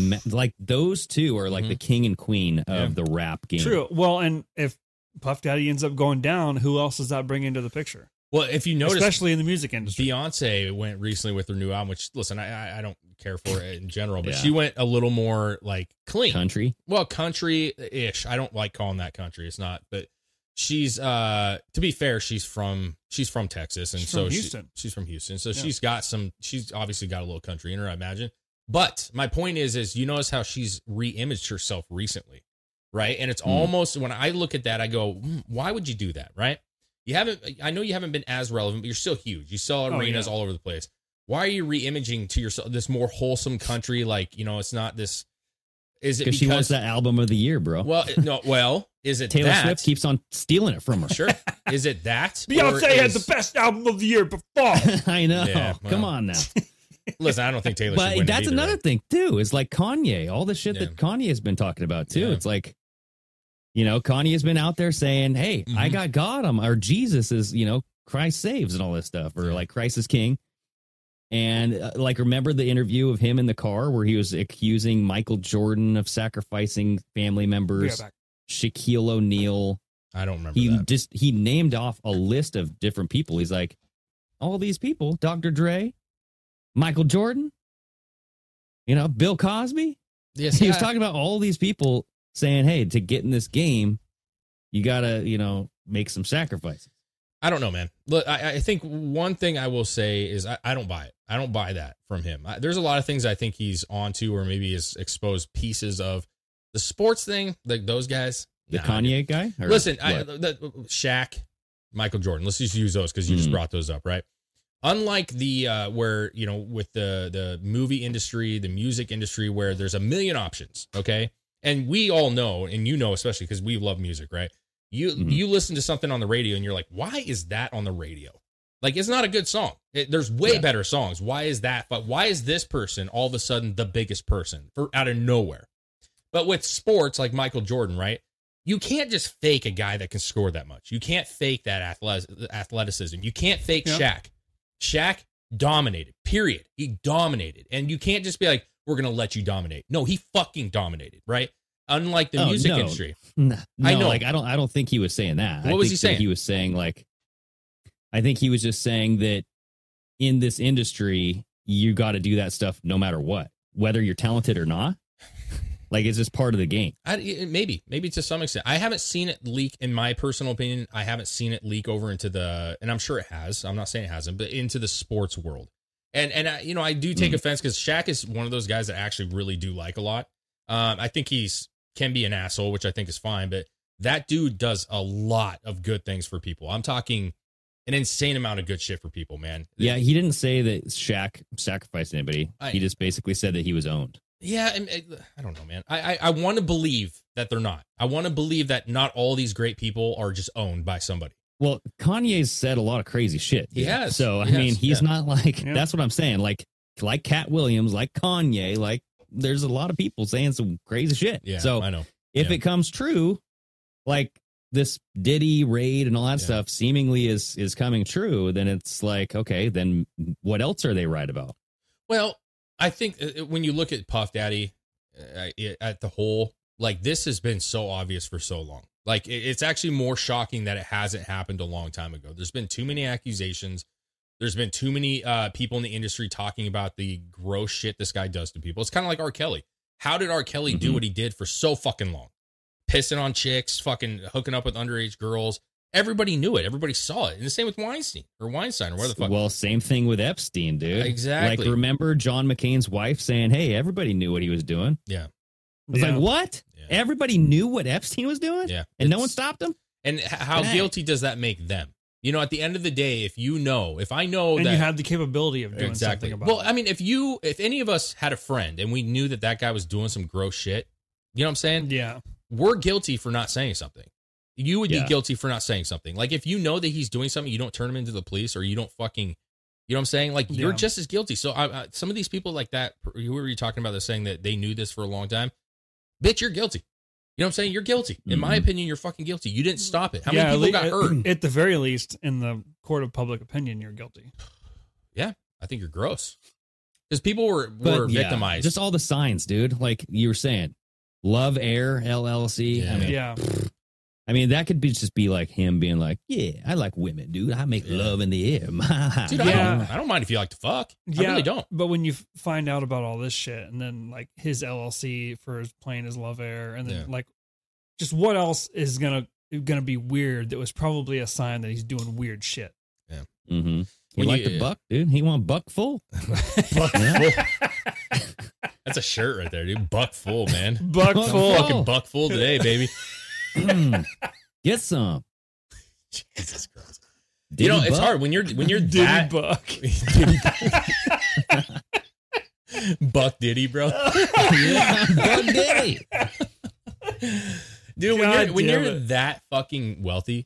those two are like the king and queen of the rap game. True. Well, and if Puff Daddy ends up going down, who else does that bring into the picture? Well, if you notice, especially in the music industry, Beyonce went recently with her new album, which, listen, I don't care for it in general, but she went a little more like clean. Country? Well, country-ish. I don't like calling that country. It's not, but she's, to be fair, she's from Texas. And she's so from Houston. She's from Houston. So she's obviously got a little country in her, I imagine. But my point is you notice how she's re-imaged herself recently, right? And it's almost, when I look at that, I go, why would you do that, right? I know you haven't been as relevant, but you're still huge. You sell arenas all over the place. Why are you re-imaging to yourself this more wholesome country? Like, you know, it's not this. Is it because she wants that album of the year, bro? Well, no. Well, is it Taylor Swift keeps on stealing it from her? Sure. Is it that? Beyonce had the best album of the year before. I know. Yeah, well, come on now. Listen, I don't think Taylor. But should win that's either, another thing too. Is like Kanye, all the shit that Kanye has been talking about too. Yeah. It's like, you know, Kanye has been out there saying, hey, I got God, or Jesus is, you know, Christ saves and all this stuff, or like Christ is king. And like, remember the interview of him in the car where he was accusing Michael Jordan of sacrificing family members, Shaquille O'Neal. I don't remember that. He named off a list of different people. He's like, all these people, Dr. Dre, Michael Jordan, Bill Cosby. Yes, he was talking about all these people saying, hey, to get in this game, you got to, make some sacrifices. I don't know, man. Look, I think one thing I will say is I don't buy it. I don't buy that from him. There's a lot of things I think he's onto, or maybe has exposed pieces of the sports thing, like those guys. The Kanye guy? Listen, Shaq, Michael Jordan. Let's just use those because you just brought those up, right? Unlike the where, with the movie industry, the music industry, where there's a million options, okay? And we all know, and especially because we love music, right? You listen to something on the radio and you're like, why is that on the radio? Like, it's not a good song. There's way better songs. Why is that? But why is this person all of a sudden the biggest person out of nowhere? But with sports like Michael Jordan, right? You can't just fake a guy that can score that much. You can't fake that athleticism. You can't fake Shaq. Shaq dominated, period. He dominated. And you can't just be like, we're going to let you dominate. No, he fucking dominated, right? Unlike the music industry. No, I know. Like, I don't think he was saying that. What was he saying? He was saying, like, I think he was just saying that in this industry, you got to do that stuff no matter what, whether you're talented or not. Like, it's just part of the game. Maybe to some extent. I haven't seen it leak, in my personal opinion. I haven't seen it leak over into and I'm sure it has. I'm not saying it hasn't, but into the sports world. And I do take offense because Shaq is one of those guys that I actually really do like a lot. I think can be an asshole, which I think is fine, but that dude does a lot of good things for people. I'm talking an insane amount of good shit for people, man. Yeah, he didn't say that Shaq sacrificed anybody. He just basically said that he was owned. Yeah, I don't know, man. I want to believe that they're not. I want to believe that not all these great people are just owned by somebody. Well, Kanye's said a lot of crazy shit. He has. So, I mean, he's not like, that's what I'm saying. Like Cat Williams, like Kanye, like there's a lot of people saying some crazy shit. Yeah, so I know. If it comes true, like this Diddy raid and all that stuff seemingly is coming true, then it's like, okay, then what else are they right about? Well, I think when you look at Puff Daddy at the whole, like, this has been so obvious for so long. Like, it's actually more shocking that it hasn't happened a long time ago. There's been too many accusations. There's been too many people in the industry talking about the gross shit this guy does to people. It's kind of like R. Kelly. How did R. Kelly do what he did for so fucking long? Pissing on chicks, fucking hooking up with underage girls. Everybody knew it. Everybody saw it. And the same with Weinstein or where the fuck. Well, same thing with Epstein, dude. Exactly. Like, remember John McCain's wife saying, hey, everybody knew what he was doing. Yeah. It's like, what? Yeah. Everybody knew what Epstein was doing? Yeah. And no one stopped him? And how guilty does that make them? At the end of the day, if I know and that you have the capability of doing something about it. Well, I mean, if any of us had a friend and we knew that guy was doing some gross shit, you know what I'm saying? Yeah. We're guilty for not saying something. You would be guilty for not saying something. Like, if you know that he's doing something, you don't turn him into the police, or you don't fucking, you know what I'm saying? Like, you're just as guilty. So some of these people like that, who were you talking about, this saying that they knew this for a long time? Bitch, you're guilty. You know what I'm saying? You're guilty. In my opinion, you're fucking guilty. You didn't stop it. How many people got hurt? At the very least, in the court of public opinion, you're guilty. Yeah, I think you're gross. Because people were victimized. Just all the signs, dude. Like you were saying, Love Air LLC. Yeah. I mean, that could just be like him being like, yeah, I like women, dude. I make love in the air. Dude, I don't mind if you like to fuck. I really don't. But when you find out about all this shit, and then like his LLC for his playing his Love Air, and then like, just what else is gonna be weird? That was probably a sign that he's doing weird shit. Yeah. Mm-hmm. He liked a buck, dude. He want buck full. Buck full. That's a shirt right there, dude. Buck full, man. Buck full. Fucking buck full today, baby. Get some. Jesus Christ. It's hard when you're that buck. Buck Diddy, bro. Buck Diddy. Dude, when you're that fucking wealthy,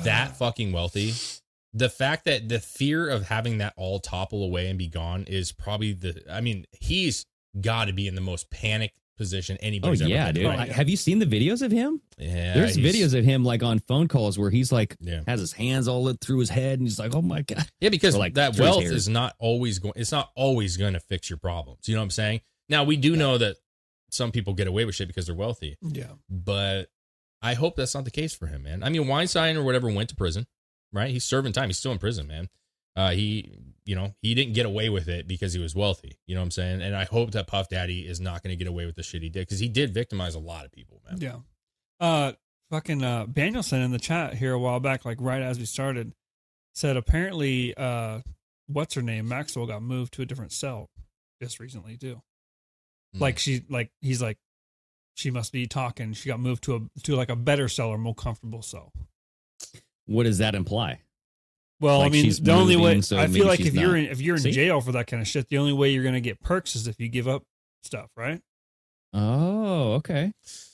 the fact that the fear of having that all topple away and be gone is probably he's got to be in the most panicked position anybody's ever been. Dude. Have you seen the videos of him? Yeah. There's videos of him like on phone calls where he's like has his hands all lit through his head and he's like, oh my God. Yeah, because like that wealth is not always going to fix your problems. You know what I'm saying? Now we do know that some people get away with shit because they're wealthy. Yeah. But I hope that's not the case for him, man. I mean, Weinstein or whatever went to prison, right? He's serving time. He's still in prison, man. He didn't get away with it because he was wealthy. You know what I'm saying? And I hope that Puff Daddy is not going to get away with the shit he did because he did victimize a lot of people, man. Yeah. Danielson in the chat here a while back, like right as we started, said apparently, what's her name? Maxwell got moved to a different cell just recently too. She must be talking. She got moved to a better cell or more comfortable cell. What does that imply? Well, like I mean, the only way I feel like if you're in See? jail for that kind of shit, the only way you're going to get perks is if you give up stuff, right? Oh, okay.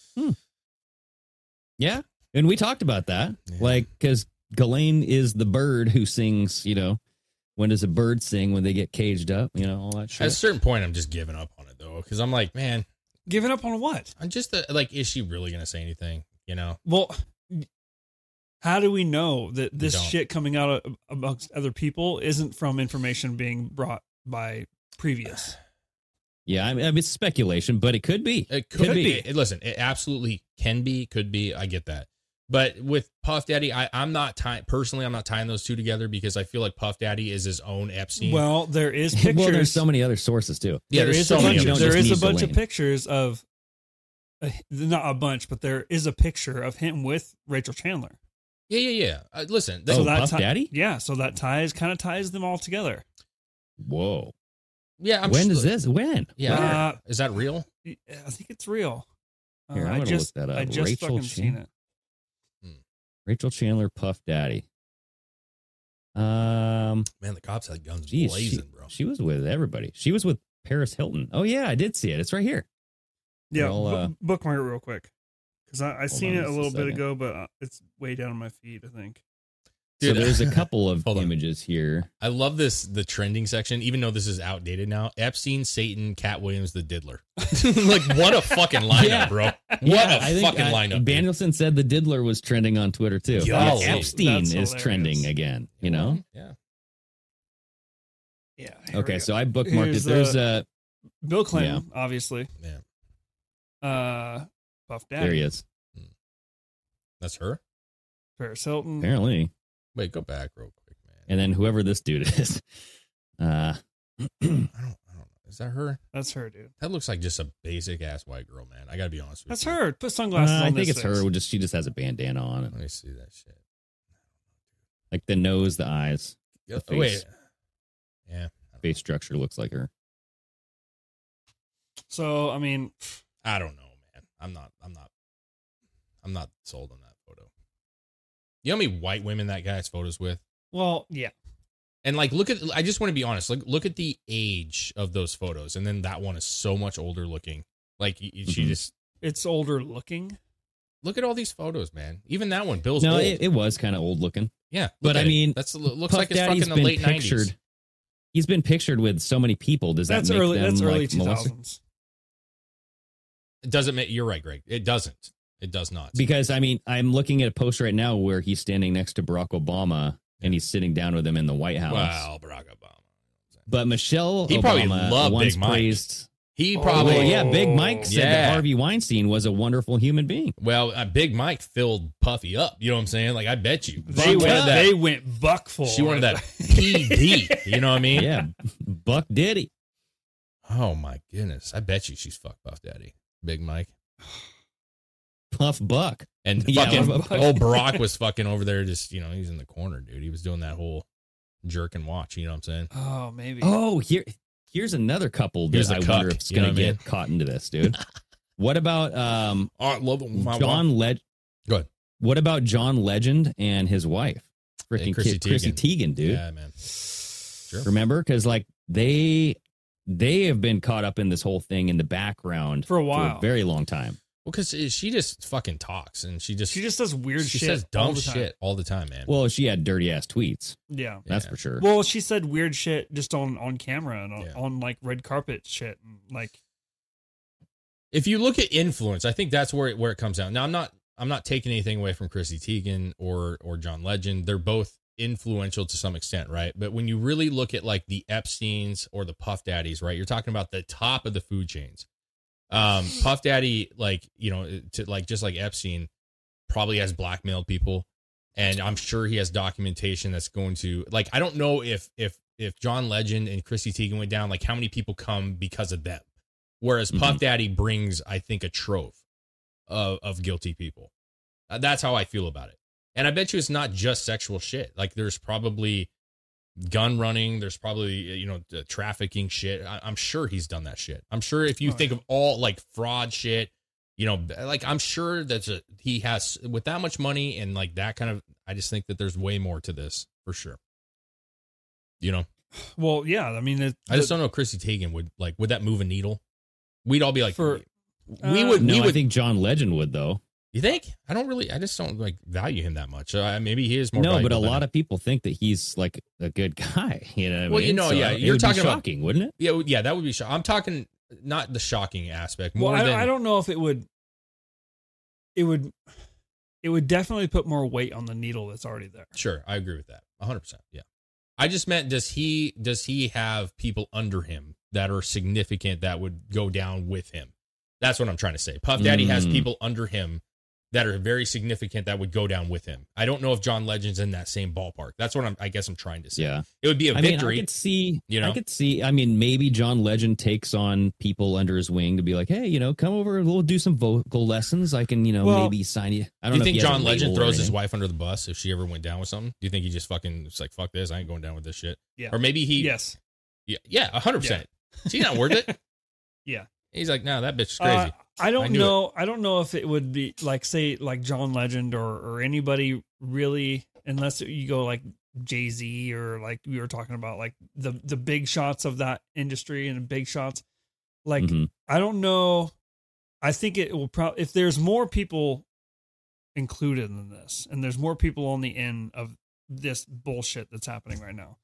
Yeah, and we talked about that, like because Ghislaine is the bird who sings. When does a bird sing when they get caged up? All that shit. At a certain point, I'm just giving up on it though, because I'm like, man, giving up on what? I'm just is she really going to say anything? Well. How do we know that this shit coming out amongst other people isn't from information being brought by previous? Yeah, I mean, it's speculation, but it could be. It could be. Listen, it absolutely can be, could be. I get that. But with Puff Daddy, I'm not tying those two together because I feel like Puff Daddy is his own Epstein. Well, there is pictures. Well, there's so many other sources too. Yeah, there is a bunch of pictures of, not a bunch, but there is a picture of him with Rachel Chandler. Yeah. Listen. Puff Daddy? Yeah, so that kind of ties them all together. Whoa. Yeah. When is this? When? Yeah. Is that real? I think it's real. Here, I'm gonna look that up. I just fucking seen it. Rachel Chandler, Puff Daddy. Man, the cops had guns blazing, bro. She was with everybody. She was with Paris Hilton. Oh yeah, I did see it. It's right here. Yeah, bookmark it real quick. Because I seen it a little bit ago, but it's way down on my feed, I think. Dude, so there's a couple of images here. I love the trending section, even though this is outdated now. Epstein, Satan, Cat Williams, the Diddler. Like, what a fucking lineup, bro. What a fucking lineup. Danielson said the Diddler was trending on Twitter, too. Epstein is trending again, Yeah. Yeah. Okay, so I bookmarked it. There's Bill Clinton, obviously. Yeah. Puff Daddy. There he is. That's her? Paris Hilton. Apparently. Wait, go back real quick, man. And then whoever this dude is. I don't know. Is that her? That's her, dude. That looks like just a basic ass white girl, man. I gotta be honest with That's you. her. Put sunglasses on. I think it's her. She just has a bandana on. Let me see that shit. Like the nose, the eyes. The face. Wait. Yeah. Face structure looks like her. So, I mean, I don't know, man. I'm not sold on that photo. You know how many white women that guy's photos with? Well, yeah. And like, I just want to be honest. Like, look at the age of those photos. And then that one is so much older looking. Like, it's older looking. Look at all these photos, man. Even that one, Bill's No, old. it was kind of old looking. Yeah. But I mean, looks Puff like it's Daddy's fucking the late pictured, 90s. He's been pictured with so many people. Does that make them that's early like 2000s. Melissa? It doesn't make, you're right, Greg. It doesn't. It does not. Because, I mean, I'm looking at a post right now where he's standing next to Barack Obama and he's sitting down with him in the White House. Wow, Barack Obama. But Michelle he Obama probably loved once Big Mike. praised. He probably. Well, yeah, Big Mike said that Harvey Weinstein was a wonderful human being. Well, Big Mike filled Puffy up. You know what I'm saying? Like, I bet you. They went buck full. She wanted that PD. You know what I mean? Yeah, Buck Diddy. Oh, my goodness. I bet you she's fucked Puff Daddy. Big Mike. Puff Buck. And fucking old Barack was fucking over there just, he's in the corner, dude. He was doing that whole jerk and watch, you know what I'm saying? Oh, maybe. Oh, here's another couple that I wonder if it's going to get caught into this, dude. What about John Legend? Go ahead. What about John Legend and his wife? Freaking Chrissy Teigen, dude. Yeah, man. Sure. Remember? Because, like, they have been caught up in this whole thing in the background for a while. For a very long time. Well, because she just fucking talks and she just does weird shit. She says dumb shit all the time, man. Well, she had dirty ass tweets. Yeah. That's for sure. Well, she said weird shit just on camera and on like red carpet shit. And like, If you look at influence, I think that's where it comes down. Now, I'm not taking anything away from Chrissy Teigen or John Legend. They're both influential to some extent, right? But when you really look at like the Epsteins or the Puff Daddies, right, you're talking about the top of the food chains. Puff Daddy, like, you know, to like just like Epstein, probably has blackmailed people, and I'm sure he has documentation that's going to, like, I don't know if John Legend and Chrissy Teigen went down, like how many people come because of them. Whereas Puff Daddy brings, I think, a trove of guilty people. That's how I feel about it. And I bet you it's not just sexual shit. Like, there's probably gun running. There's probably, you know, trafficking shit. I'm sure he's done that shit. I'm sure if you think of all, like, fraud shit, you know, like, I'm sure he has, with that much money and, like, that kind of, I just think that there's way more to this, for sure. You know? Well, yeah. I mean, I just don't know if Chrissy Teigen would that move a needle? We'd all be like, I think John Legend would, though. You think? I just don't like value him that much. Maybe he is more. No, but a lot of people think that he's like a good guy. You know what I mean? Well, you know, so yeah, you're talking about shocking, wouldn't it? Yeah, that would be shocking. I'm talking not the shocking aspect. Well, I don't know if it would. It would definitely put more weight on the needle that's already there. Sure, I agree with that. 100%. Yeah, I just meant does he have people under him that are significant that would go down with him? That's what I'm trying to say. Puff Daddy has people under him that are very significant that would go down with him. I don't know if John Legend's in that same ballpark. That's what I guess I'm trying to say. Yeah. It would be a victory. I could see, maybe John Legend takes on people under his wing to be like, hey, you know, come over, we'll do some vocal lessons. I can, maybe sign you. I don't know. Do you think John Legend throws his wife under the bus if she ever went down with something? Do you think he just fucking, it's like, fuck this, I ain't going down with this shit? Yeah. Or maybe he. Yes. Yeah, 100%. Yeah. She's not worth it. Yeah. He's like, no, that bitch is crazy. I don't know. I don't know if it would be like, say, like John Legend or anybody really, unless you go like Jay-Z or like we were talking about, like the big shots of that industry and big shots. Like, I don't know. I think it will probably, if there's more people included in this and there's more people on the end of this bullshit that's happening right now,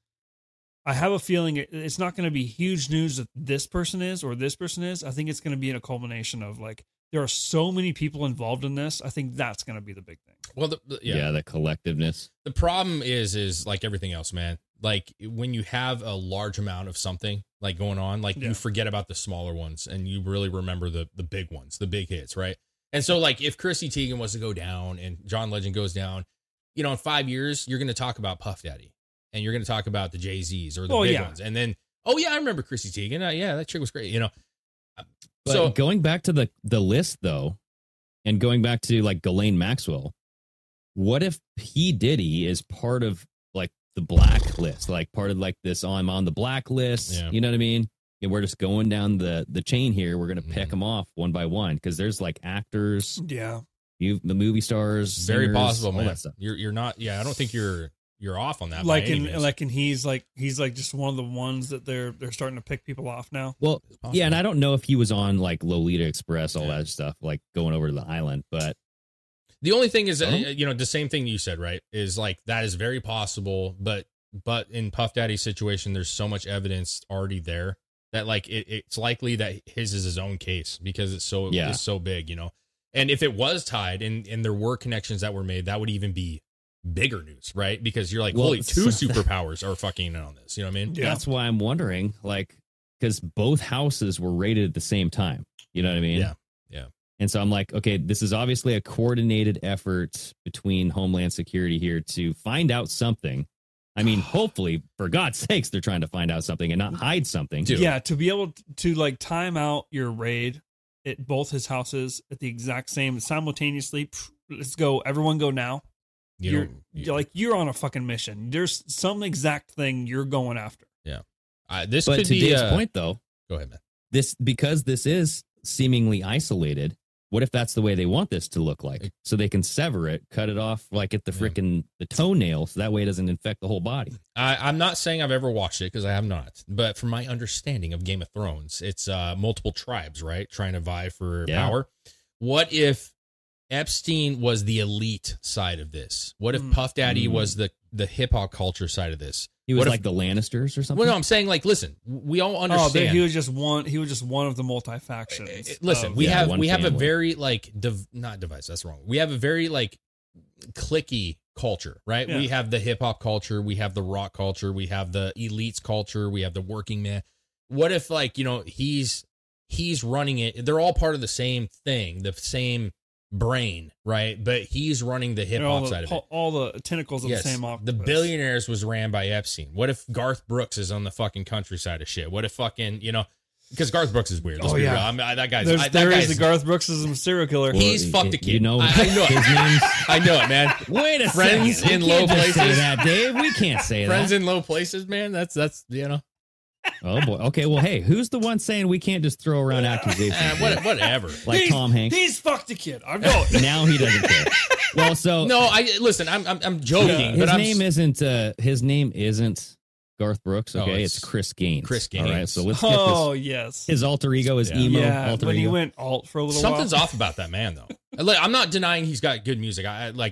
I have a feeling it's not going to be huge news that this person is or this person is. I think it's going to be in a culmination of like, there are so many people involved in this. I think that's going to be the big thing. Well, the collectiveness. The problem is like everything else, man. Like when you have a large amount of something like going on, like you forget about the smaller ones and you really remember the big ones, the big hits, right? And so like if Chrissy Teigen was to go down and John Legend goes down, you know, in 5 years, you're going to talk about Puff Daddy. And you're going to talk about the Jay-Z's or the big ones. And then, I remember Chrissy Teigen. Yeah, that chick was great, you know. But so going back to the list, though, and going back to, like, Ghislaine Maxwell, what if P. Diddy is part of, like, the blacklist? Like, part of, like, this, I'm on the blacklist. Yeah. You know what I mean? And we're just going down the chain here. We're going to pick them off one by one because there's, like, actors. Yeah. The movie stars. Very singers, possible, man. That stuff. You're not, I don't think you're off on that. And he's like just one of the ones that they're starting to pick people off now. Well, yeah, and I don't know if he was on like Lolita Express, all that stuff, like going over to the island. But the only thing is, the same thing you said, right? Is like that is very possible, but in Puff Daddy's situation, there's so much evidence already there that like it's likely that his is his own case because it's so big, you know. And if it was tied and there were connections that were made, that would even be bigger news, right? Because you're like, holy, two superpowers are fucking in on this. You know what I mean? Yeah. That's why I'm wondering, like, because both houses were raided at the same time. You know what I mean? Yeah. Yeah. And so I'm like, okay, this is obviously a coordinated effort between Homeland Security here to find out something. I mean, hopefully, for God's sakes, they're trying to find out something and not hide something. Yeah, to be able to like time out your raid at both his houses at the exact same simultaneously. Let's go, everyone, go now. You're like you're on a fucking mission. There's some exact thing you're going after. Yeah, this but could to be Dave's point though. Go ahead, man. Because this is seemingly isolated. What if that's the way they want this to look like? So they can sever it, cut it off like at the frickin' the toenail, so that way it doesn't infect the whole body. I'm not saying I've ever watched it because I have not, but from my understanding of Game of Thrones, it's multiple tribes, right, trying to vie for power. What if Epstein was the elite side of this? What if Puff Daddy was the hip hop culture side of this? He was like the Lannisters or something. Well, no, I'm saying like, listen, we all understand. He was just one of the multi factions. Listen, we have a very like not device. That's wrong. We have a very like cliquey culture, right? Yeah. We have the hip hop culture, we have the rock culture, we have the elites culture, we have the working man. What if like, you know, he's running it? They're all part of the same thing, the same brain, right? But he's running the hip hop side of it. All the tentacles of the same octopus. The Billionaires was ran by Epstein. What if Garth Brooks is on the fucking countryside of shit? What if fucking, you know, because Garth Brooks is weird. Let's be real. I mean, that guy's there is the Garth Brooks is a serial killer. He's fucked a kid. You know, I know it. I know it, man. Wait a Friends second. in low places. Say that, Dave. We can't say Friends that. in low places, man. That's you know. Oh boy. Okay. Well, hey, who's the one saying we can't just throw around accusations? Whatever. Like Tom Hanks. He's fucked a kid. I know. Now he doesn't care. Well, so no. Listen. I'm joking. His but name isn't Garth Brooks. Okay, it's Chris Gaines. Chris Gaines. All right. So let's get this. Yes. His alter ego is emo. Alter when he ego. went alt for a little Something's while. off about that man, though. I'm not denying he's got good music.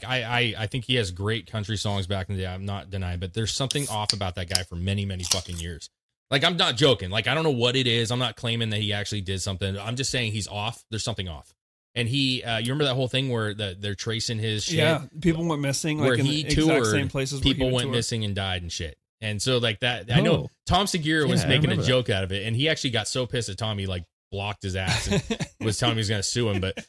I think he has great country songs back in the day. I'm not denying, but there's something off about that guy for many, many fucking years. Like, I'm not joking. Like, I don't know what it is. I'm not claiming that he actually did something. I'm just saying he's off. There's something off. And he, you remember that whole thing where they're tracing his shit? Yeah, people went missing. Where like in he the exact toured, same places. people where he went missing and died and shit. And so, like that, I know Tom Segura was making a joke out of it, and he actually got so pissed at Tom, he like blocked his ass and was telling him he was going to sue him. But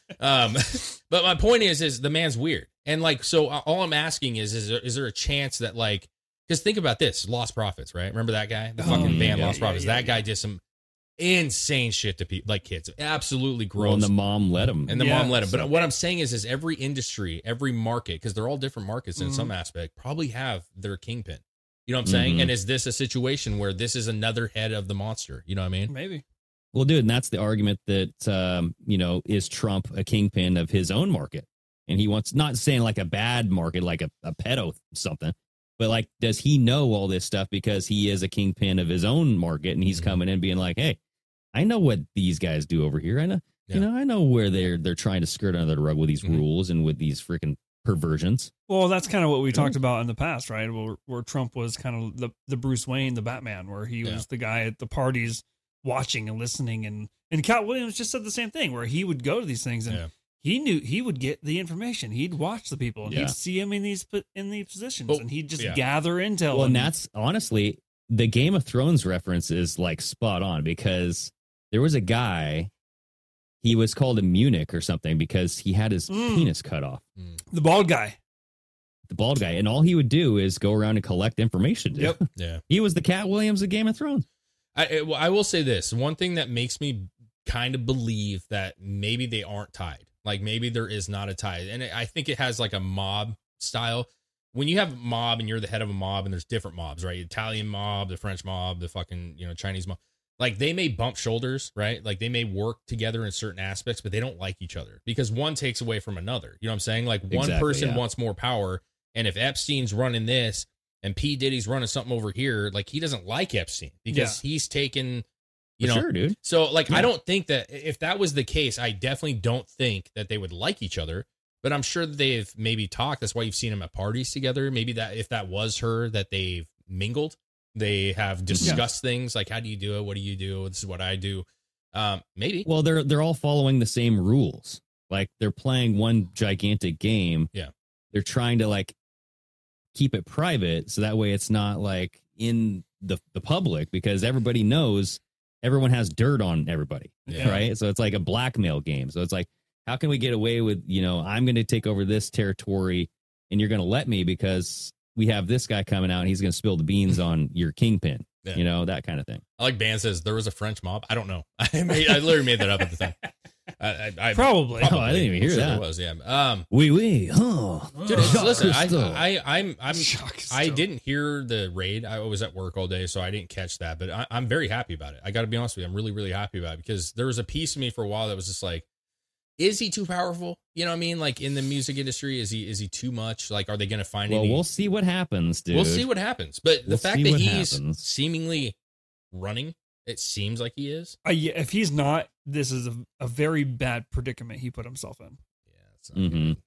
my point is the man's weird, and like, so all I'm asking is there a chance that like, because think about this, Lost Prophets, right? Remember that guy, the fucking band Lost Prophets? That guy did some insane shit to people, like kids, absolutely gross. Well, and the mom let him. But what I'm saying is every industry, every market, because they're all different markets in some aspect, probably have their kingpin. You know what I'm saying? And is this a situation where this is another head of the monster? You know what I mean? Maybe. Well, dude, and that's the argument that, is Trump a kingpin of his own market? And he wants, not saying like a bad market, like a pedo something, but like, does he know all this stuff because he is a kingpin of his own market and he's coming in being like, hey, I know what these guys do over here. I know, I know where they're trying to skirt under the rug with these rules and with these freaking perversions. Well, that's kind of what we talked about in the past, right? Where Trump was kind of the Bruce Wayne, the Batman, where he was the guy at the parties watching and listening. And Cat Williams just said the same thing, where he would go to these things and he knew he would get the information. He'd watch the people and he'd see him in these positions and he'd just gather intel. Well, and that's honestly, the Game of Thrones reference is like spot on, because there was a guy, he was called a Munich or something because he had his penis cut off. The bald guy. And all he would do is go around and collect information. Dude. Yep. Yeah. He was the Cat Williams of Game of Thrones. I will say this. One thing that makes me kind of believe that maybe they aren't tied. Like maybe there is not a tie. And I think it has like a mob style. When you have a mob and you're the head of a mob and there's different mobs, right? Italian mob, the French mob, the fucking, Chinese mob. Like they may bump shoulders, right? Like they may work together in certain aspects, but they don't like each other because one takes away from another. You know what I'm saying? Like one person wants more power. And if Epstein's running this and P. Diddy's running something over here, like he doesn't like Epstein because he's taken, sure, dude. So like, I don't think that if that was the case, I definitely don't think that they would like each other, but I'm sure that they've maybe talked. That's why you've seen them at parties together. Maybe that if that was her, that they've mingled. They have discussed things like, how do you do it? What do you do? This is what I do. Maybe. Well, they're all following the same rules. Like they're playing one gigantic game. Yeah. They're trying to like keep it private. So that way it's not like in the public, because everybody knows everyone has dirt on everybody. Yeah. Right. So it's like a blackmail game. So it's like, how can we get away with, I'm going to take over this territory and you're going to let me because we have this guy coming out and he's going to spill the beans on your kingpin, that kind of thing. I like Ban says there was a French mob. I don't know. I literally made that up at the time. I Probably. Oh, I didn't even hear that. There was, yeah. Oui. Oh, dude, listen, I didn't hear the raid. I was at work all day, so I didn't catch that. But I'm very happy about it. I got to be honest with you. I'm really, really happy about it because there was a piece of me for a while that was just like, is he too powerful? You know what I mean? Like in the music industry, is he too much? Like, are they going to find any? We'll see what happens, dude. We'll see what happens. But the fact that he's seemingly running, it seems like he is. If he's not, this is a very bad predicament he put himself in. Yeah, it's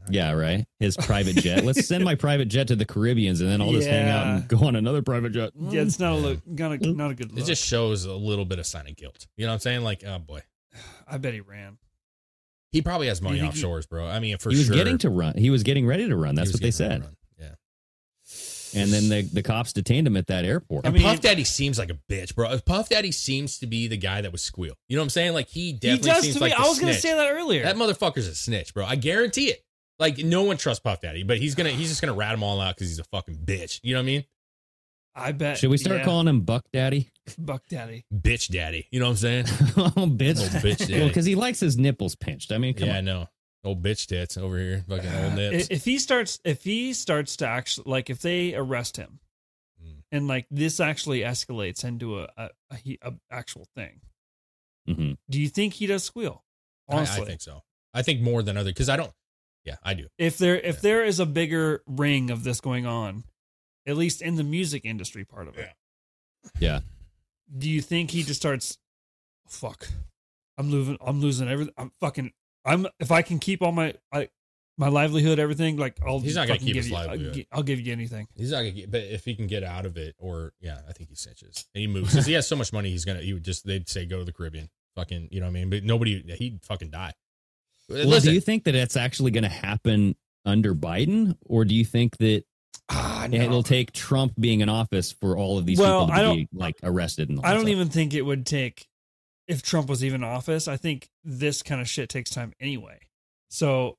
Yeah, right. His private jet. Let's send my private jet to the Caribbeans, and then I'll just hang out and go on another private jet. Yeah, it's not a not a good look. It just shows a little bit of sign of guilt. You know what I'm saying? Like, oh boy, I bet he ran. He probably has money offshores, bro. I mean, he was getting to run. He was getting ready to run. That's what they said. Yeah. And then the cops detained him at that airport. And Puff Daddy seems like a bitch, bro. Puff Daddy seems to be the guy that would squeal. You know what I'm saying? Like, he definitely seems like I was going to say that earlier. That motherfucker's a snitch, bro. I guarantee it. Like, no one trusts Puff Daddy, but he's just gonna rat them all out because he's a fucking bitch. You know what I mean? I bet. Should we start calling him Buck Daddy? Buck Daddy. Bitch Daddy. You know what I'm saying? Oh, bitch. Old bitch daddy. Well, because he likes his nipples pinched. I mean, come on. I know. Old bitch tits over here. Fucking old nips. If he starts to actually, like, if they arrest him and like this actually escalates into a actual thing, do you think he does squeal? Honestly, I think so. I think more than other, because I don't. Yeah, I do. If there is a bigger ring of this going on, at least in the music industry part of it. Yeah. Do you think he just starts, fuck, I'm losing everything. If I can keep all my livelihood, everything, like he's not going to keep his livelihood. I'll give you anything. He's not going to, but if he can get out of it, or I think he snitches and he moves because he has so much money. They'd say, go to the Caribbean, fucking, you know what I mean? But he'd fucking die. Well, listen, do you think that it's actually going to happen under Biden, or do you think that it'll take Trump being in office for all of these people to be like arrested? And all I don't even think it would take if Trump was even in office. I think this kind of shit takes time anyway. So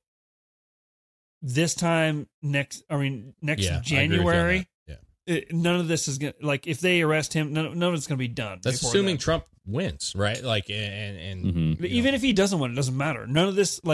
this time next January, none of this is gonna, like, if they arrest him, none of it's gonna be done. That's assuming Trump wins, right? Like, and even if he doesn't win, it doesn't matter. None of this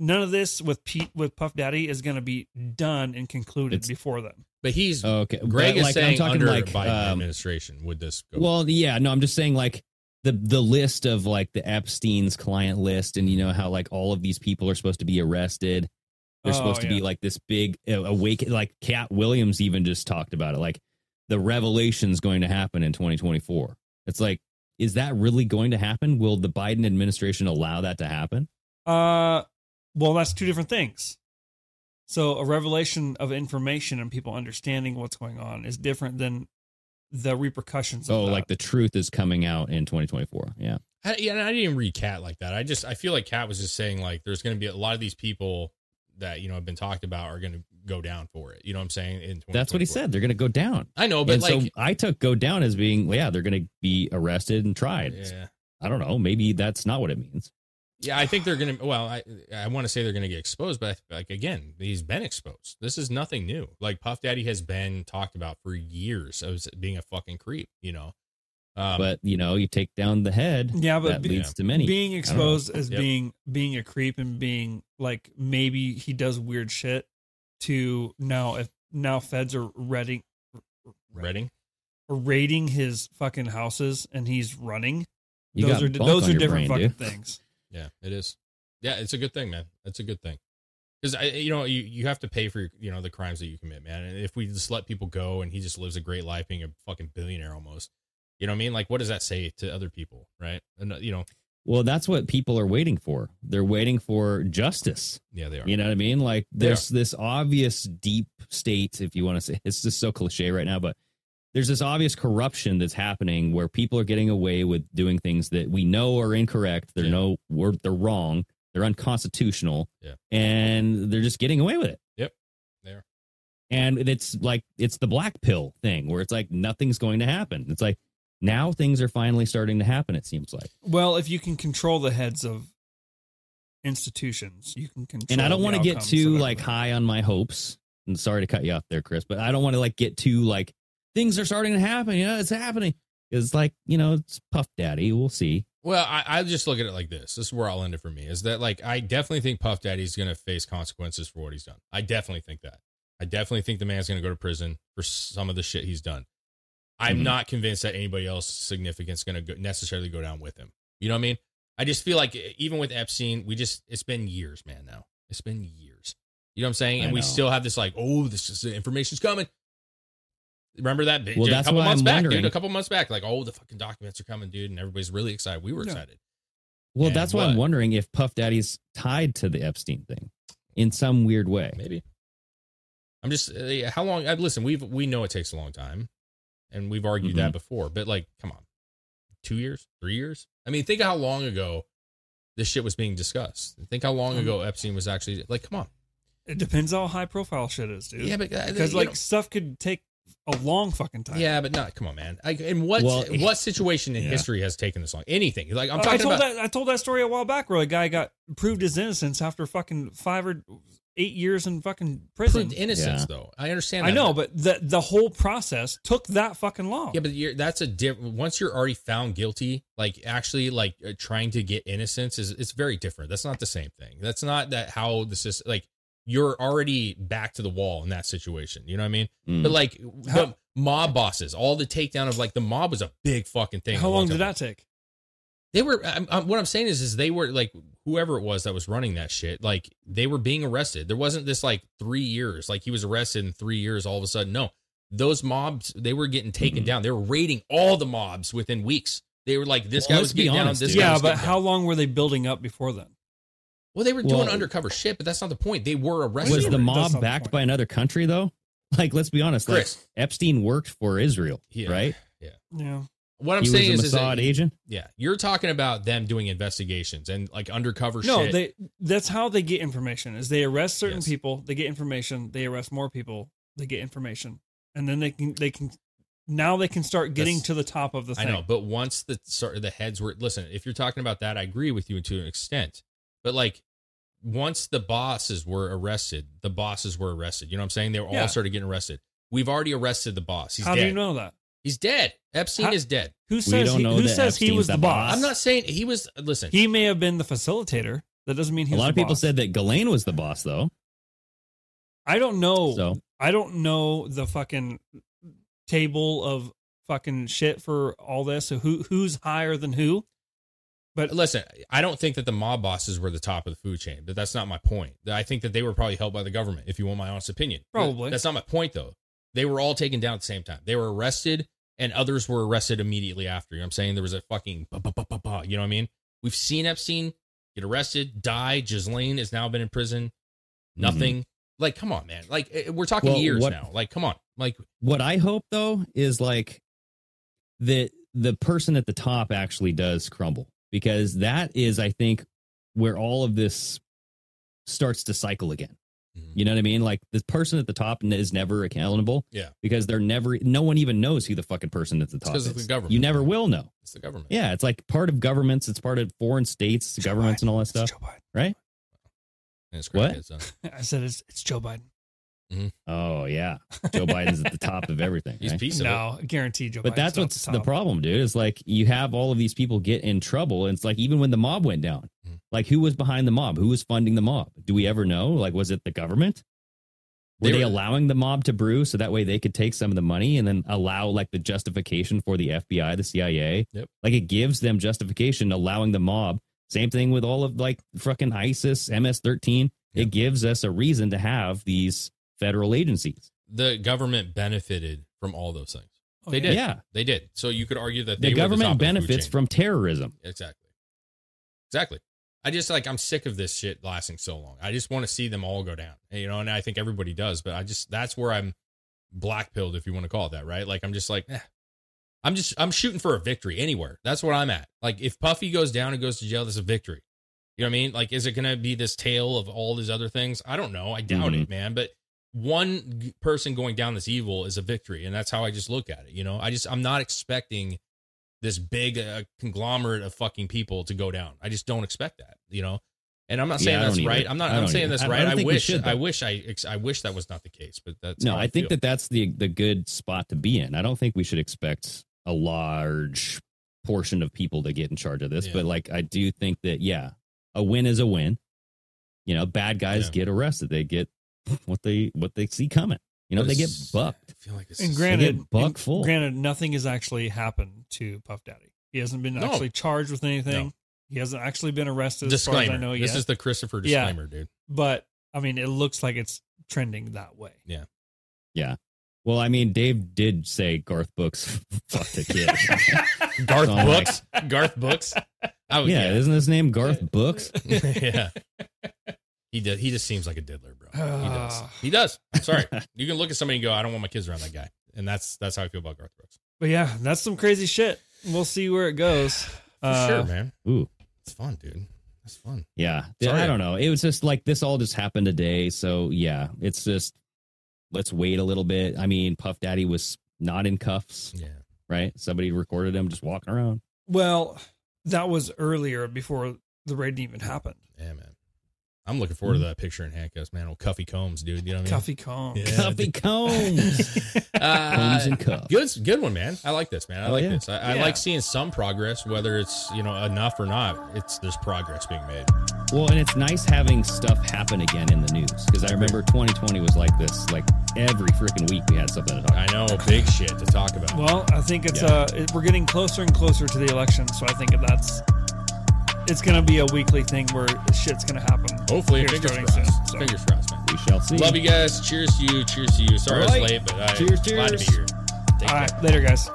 with Puff Daddy is gonna be done and concluded before then. But he's okay. Greg is saying under like, Biden administration would this go? Well, yeah, no, I'm just saying like the list of like the Epstein's client list, and you know how like all of these people are supposed to be arrested. They're supposed to be like this big awaken. Like Cat Williams even just talked about it. Like the revelation's going to happen in 2024. It's like, is that really going to happen? Will the Biden administration allow that to happen? Well, that's two different things. So a revelation of information and people understanding what's going on is different than the repercussions. Oh, like the truth is coming out in 2024. Yeah. I didn't even read Cat like that. I feel like Cat was just saying like there's going to be a lot of these people that, you know, have been talked about are going to go down for it. You know what I'm saying? That's what he said. They're going to go down. I know, but so I took go down as being, they're going to be arrested and tried. Yeah. I don't know. Maybe that's not what it means. Yeah, I think they're going to, I want to say they're going to get exposed, but like, again, he's been exposed. This is nothing new. Like Puff Daddy has been talked about for years as being a fucking creep, you know? But you know, you take down the head. Yeah, but that leads to many being exposed as being a creep and being like maybe he does weird shit. To now feds are raiding his fucking houses and he's running. Those are different fucking things. Yeah, it is. Yeah, it's a good thing, man. It's a good thing. Because you have to pay for the crimes that you commit, man. And if we just let people go and he just lives a great life, being a fucking billionaire almost. You know what I mean? Like, what does that say to other people, right? And, well, that's what people are waiting for. They're waiting for justice. Yeah, they are. You know what I mean? Like, there's this obvious deep state, if you want to say, it's just so cliche right now, but there's this obvious corruption that's happening where people are getting away with doing things that we know are incorrect. They're wrong. They're unconstitutional. Yeah. And they're just getting away with it. Yep. They are. And it's like, it's the black pill thing where it's like nothing's going to happen. It's like, now things are finally starting to happen, it seems like. Well, if you can control the heads of institutions, you can control. And I don't want to get too like high on my hopes. And sorry to cut you off there, Chris, but I don't want to like get too like things are starting to happen. You know, it's happening. It's like, it's Puff Daddy. We'll see. Well, I just look at it like this. This is where I'll end it for me. Is that like I definitely think Puff Daddy's going to face consequences for what he's done. I definitely think that. I definitely think the man's going to go to prison for some of the shit he's done. I'm not convinced that anybody else significant is going to necessarily go down with him. You know what I mean? I just feel like even with Epstein, it's been years, man, now. It's been years. You know what I'm saying? And we still have this like, the information's coming. Remember that? Well, that's a couple why months I'm back, wondering. dude. A couple months back, like, the fucking documents are coming, dude. And everybody's really excited. We were excited. Well, that's why I'm wondering if Puff Daddy's tied to the Epstein thing. in some weird way. Maybe. I'm just how long? Listen, we know it takes a long time, and we've argued that before. But like, come on, 2 years, 3 years? I mean, think of how long ago this shit was being discussed. Think how long ago Epstein was actually like. Come on. It depends how high profile shit is, dude. Yeah, but because like stuff could take a long fucking time. Yeah, but not. Come on, man. In what situation in history has taken this long? Anything? Like I'm talking about. I told that story a while back where a guy got proved his innocence after fucking 5 or 8 years in fucking prison. Proved innocence, though. I understand that. I know, but the whole process took that fucking long. Yeah, but that's a different. Once you're already found guilty, like actually, like trying to get innocence it's very different. That's not the same thing. That's not that how the system like. You're already back to the wall in that situation. You know what I mean? But like the mob bosses, all the takedown of like the mob was a big fucking thing. How long did that take? They were, what I'm saying is they were like, whoever it was that was running that shit, like they were being arrested. There wasn't this like 3 years, like he was arrested in 3 years all of a sudden. No, those mobs, they were getting taken down. They were raiding all the mobs within weeks. They were like, this guy was getting down. This guy was but how long were they building up before then? Well, they were doing undercover shit, but that's not the point. They were arrested. Was the mob backed by another country, though? Like, let's be honest. Like, Epstein worked for Israel, right? Yeah. What I'm saying is a Mossad agent? Yeah. You're talking about them doing investigations and, like, undercover shit. No, that's how they get information, is they arrest certain people, they get information, they arrest more people, they get information. And then they can start getting to the top of the thing. I know, but once the heads were... Listen, if you're talking about that, I agree with you to an extent. But like, once the bosses were arrested, You know what I'm saying? They were all started getting arrested. We've already arrested the boss. He's dead. How do you know that? He's dead. Epstein is dead. Who says he was the boss? I'm not saying he was. Listen, he may have been the facilitator. That doesn't mean he was the boss. A lot of people said that Ghislaine was the boss, though. I don't know. So I don't know the fucking table of fucking shit for all this. So who's higher than who? But listen, I don't think that the mob bosses were the top of the food chain, but that's not my point. I think that they were probably held by the government, if you want my honest opinion. Probably. That's not my point, though. They were all taken down at the same time. They were arrested, and others were arrested immediately after. You know what I'm saying? There was a fucking... You know what I mean? We've seen Epstein get arrested, die. Ghislaine has now been in prison. Nothing. Like, come on, man. Like, we're talking years now. Like, come on. Like, what I hope, though, is like the person at the top actually does crumble. Because that is, I think, where all of this starts to cycle again. You know what I mean? Like, the person at the top is never accountable. Yeah. Because no one even knows who the fucking person at the top is. Because of the government. You never will know. It's the government. Yeah, it's like part of governments. It's part of foreign states, governments, and all that stuff. Joe Biden. Right? What? I said it's Joe Biden. Oh, yeah. Joe Biden's at the top of everything. He's piece of No, I guarantee Joe Biden. But that's what's the problem, dude. It's like you have all of these people get in trouble. And it's like even when the mob went down, like who was behind the mob? Who was funding the mob? Do we ever know? Like, was it the government? Were they allowing the mob to brew so that way they could take some of the money and then allow like the justification for the FBI, the CIA? Yep. Like it gives them justification allowing the mob. Same thing with all of like fucking ISIS, MS-13. Yep. It gives us a reason to have these federal agencies. The government benefited from all those things. They did. Yeah. They did. So you could argue that the government benefits from terrorism. Exactly. I just I'm sick of this shit lasting so long. I just want to see them all go down. You know, and I think everybody does, but that's where I'm black-pilled, if you want to call it that, right? Like I'm just like, I'm shooting for a victory anywhere. That's what I'm at. Like if Puffy goes down and goes to jail, that's a victory. You know what I mean? Like, is it going to be this tale of all these other things? I don't know. I doubt it, man. But one person going down this evil is a victory. And that's how I just look at it. You know, I'm not expecting this big conglomerate of fucking people to go down. I just don't expect that, you know? And I'm not saying that's right. I'm saying that's right. I wish that was not the case, but that's no, I think that's the good spot to be in. I don't think we should expect a large portion of people to get in charge of this, but like, I do think that, a win is a win. You know, bad guys get arrested. They get what they see coming. You know, they get bucked. I feel like it's and granted, nothing has actually happened to Puff Daddy. He hasn't been actually charged with anything. No. He hasn't actually been arrested. Disclaimer. As far as I know this yet. Is the Christopher disclaimer, dude. But I mean, it looks like it's trending that way. Yeah. Yeah. Well, I mean, Dave did say Garth Brooks fucked a kid. Garth Brooks? Isn't his name Garth Brooks? Yeah. He just seems like a diddler, bro. He does. I'm sorry. You can look at somebody and go, I don't want my kids around that guy. And that's how I feel about Garth Brooks. But yeah, that's some crazy shit. We'll see where it goes. For sure, man. Ooh. It's fun, dude. It's fun. Yeah. I don't know. It was just like this all just happened today. So yeah, it's just, let's wait a little bit. I mean, Puff Daddy was not in cuffs. Yeah. Right? Somebody recorded him just walking around. Well, that was earlier before the raid even happened. Yeah, man. I'm looking forward to that picture in handcuffs, man. Old Cuffy Combs, dude. You know what I mean? Cuffy Combs. Yeah. Cuffy Combs. Combs and cuffs. Good one, man. I like this, man. I like this. I Yeah. like seeing some progress, whether it's, enough or not. There's progress being made. Well, and it's nice having stuff happen again in the news, because I remember 2020 was like this. Like every freaking week we had something to talk about. I know, big shit to talk about. Well, I think it's we're getting closer and closer to the election, so I think it's going to be a weekly thing where shit's going to happen. Hopefully, fingers crossed. So. Fingers crossed, man. We shall see. Love you guys. Cheers to you. Cheers to you. Sorry I was late, but cheers. Glad to be here. Take All care. right, later, guys.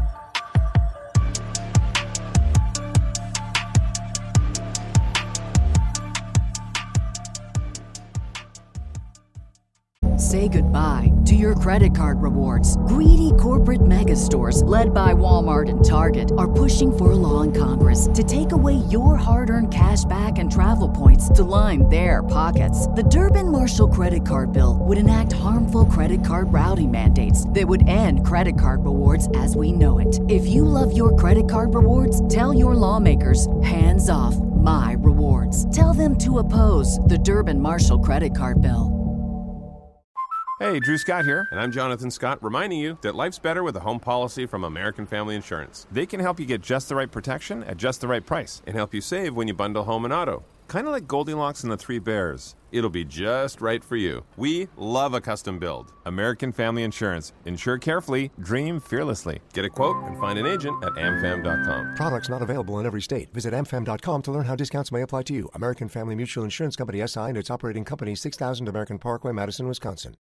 Say goodbye to your credit card rewards. Greedy corporate mega stores, led by Walmart and Target, are pushing for a law in Congress to take away your hard-earned cash back and travel points to line their pockets. The Durbin-Marshall credit card bill would enact harmful credit card routing mandates that would end credit card rewards as we know it. If you love your credit card rewards, tell your lawmakers, hands off my rewards. Tell them to oppose the Durbin-Marshall credit card bill. Hey, Drew Scott here, and I'm Jonathan Scott, reminding you that life's better with a home policy from American Family Insurance. They can help you get just the right protection at just the right price and help you save when you bundle home and auto. Kind of like Goldilocks and the Three Bears. It'll be just right for you. We love a custom build. American Family Insurance. Insure carefully, dream fearlessly. Get a quote and find an agent at amfam.com. Products not available in every state. Visit amfam.com to learn how discounts may apply to you. American Family Mutual Insurance Company, SI, and its operating company, 6000 American Parkway, Madison, Wisconsin.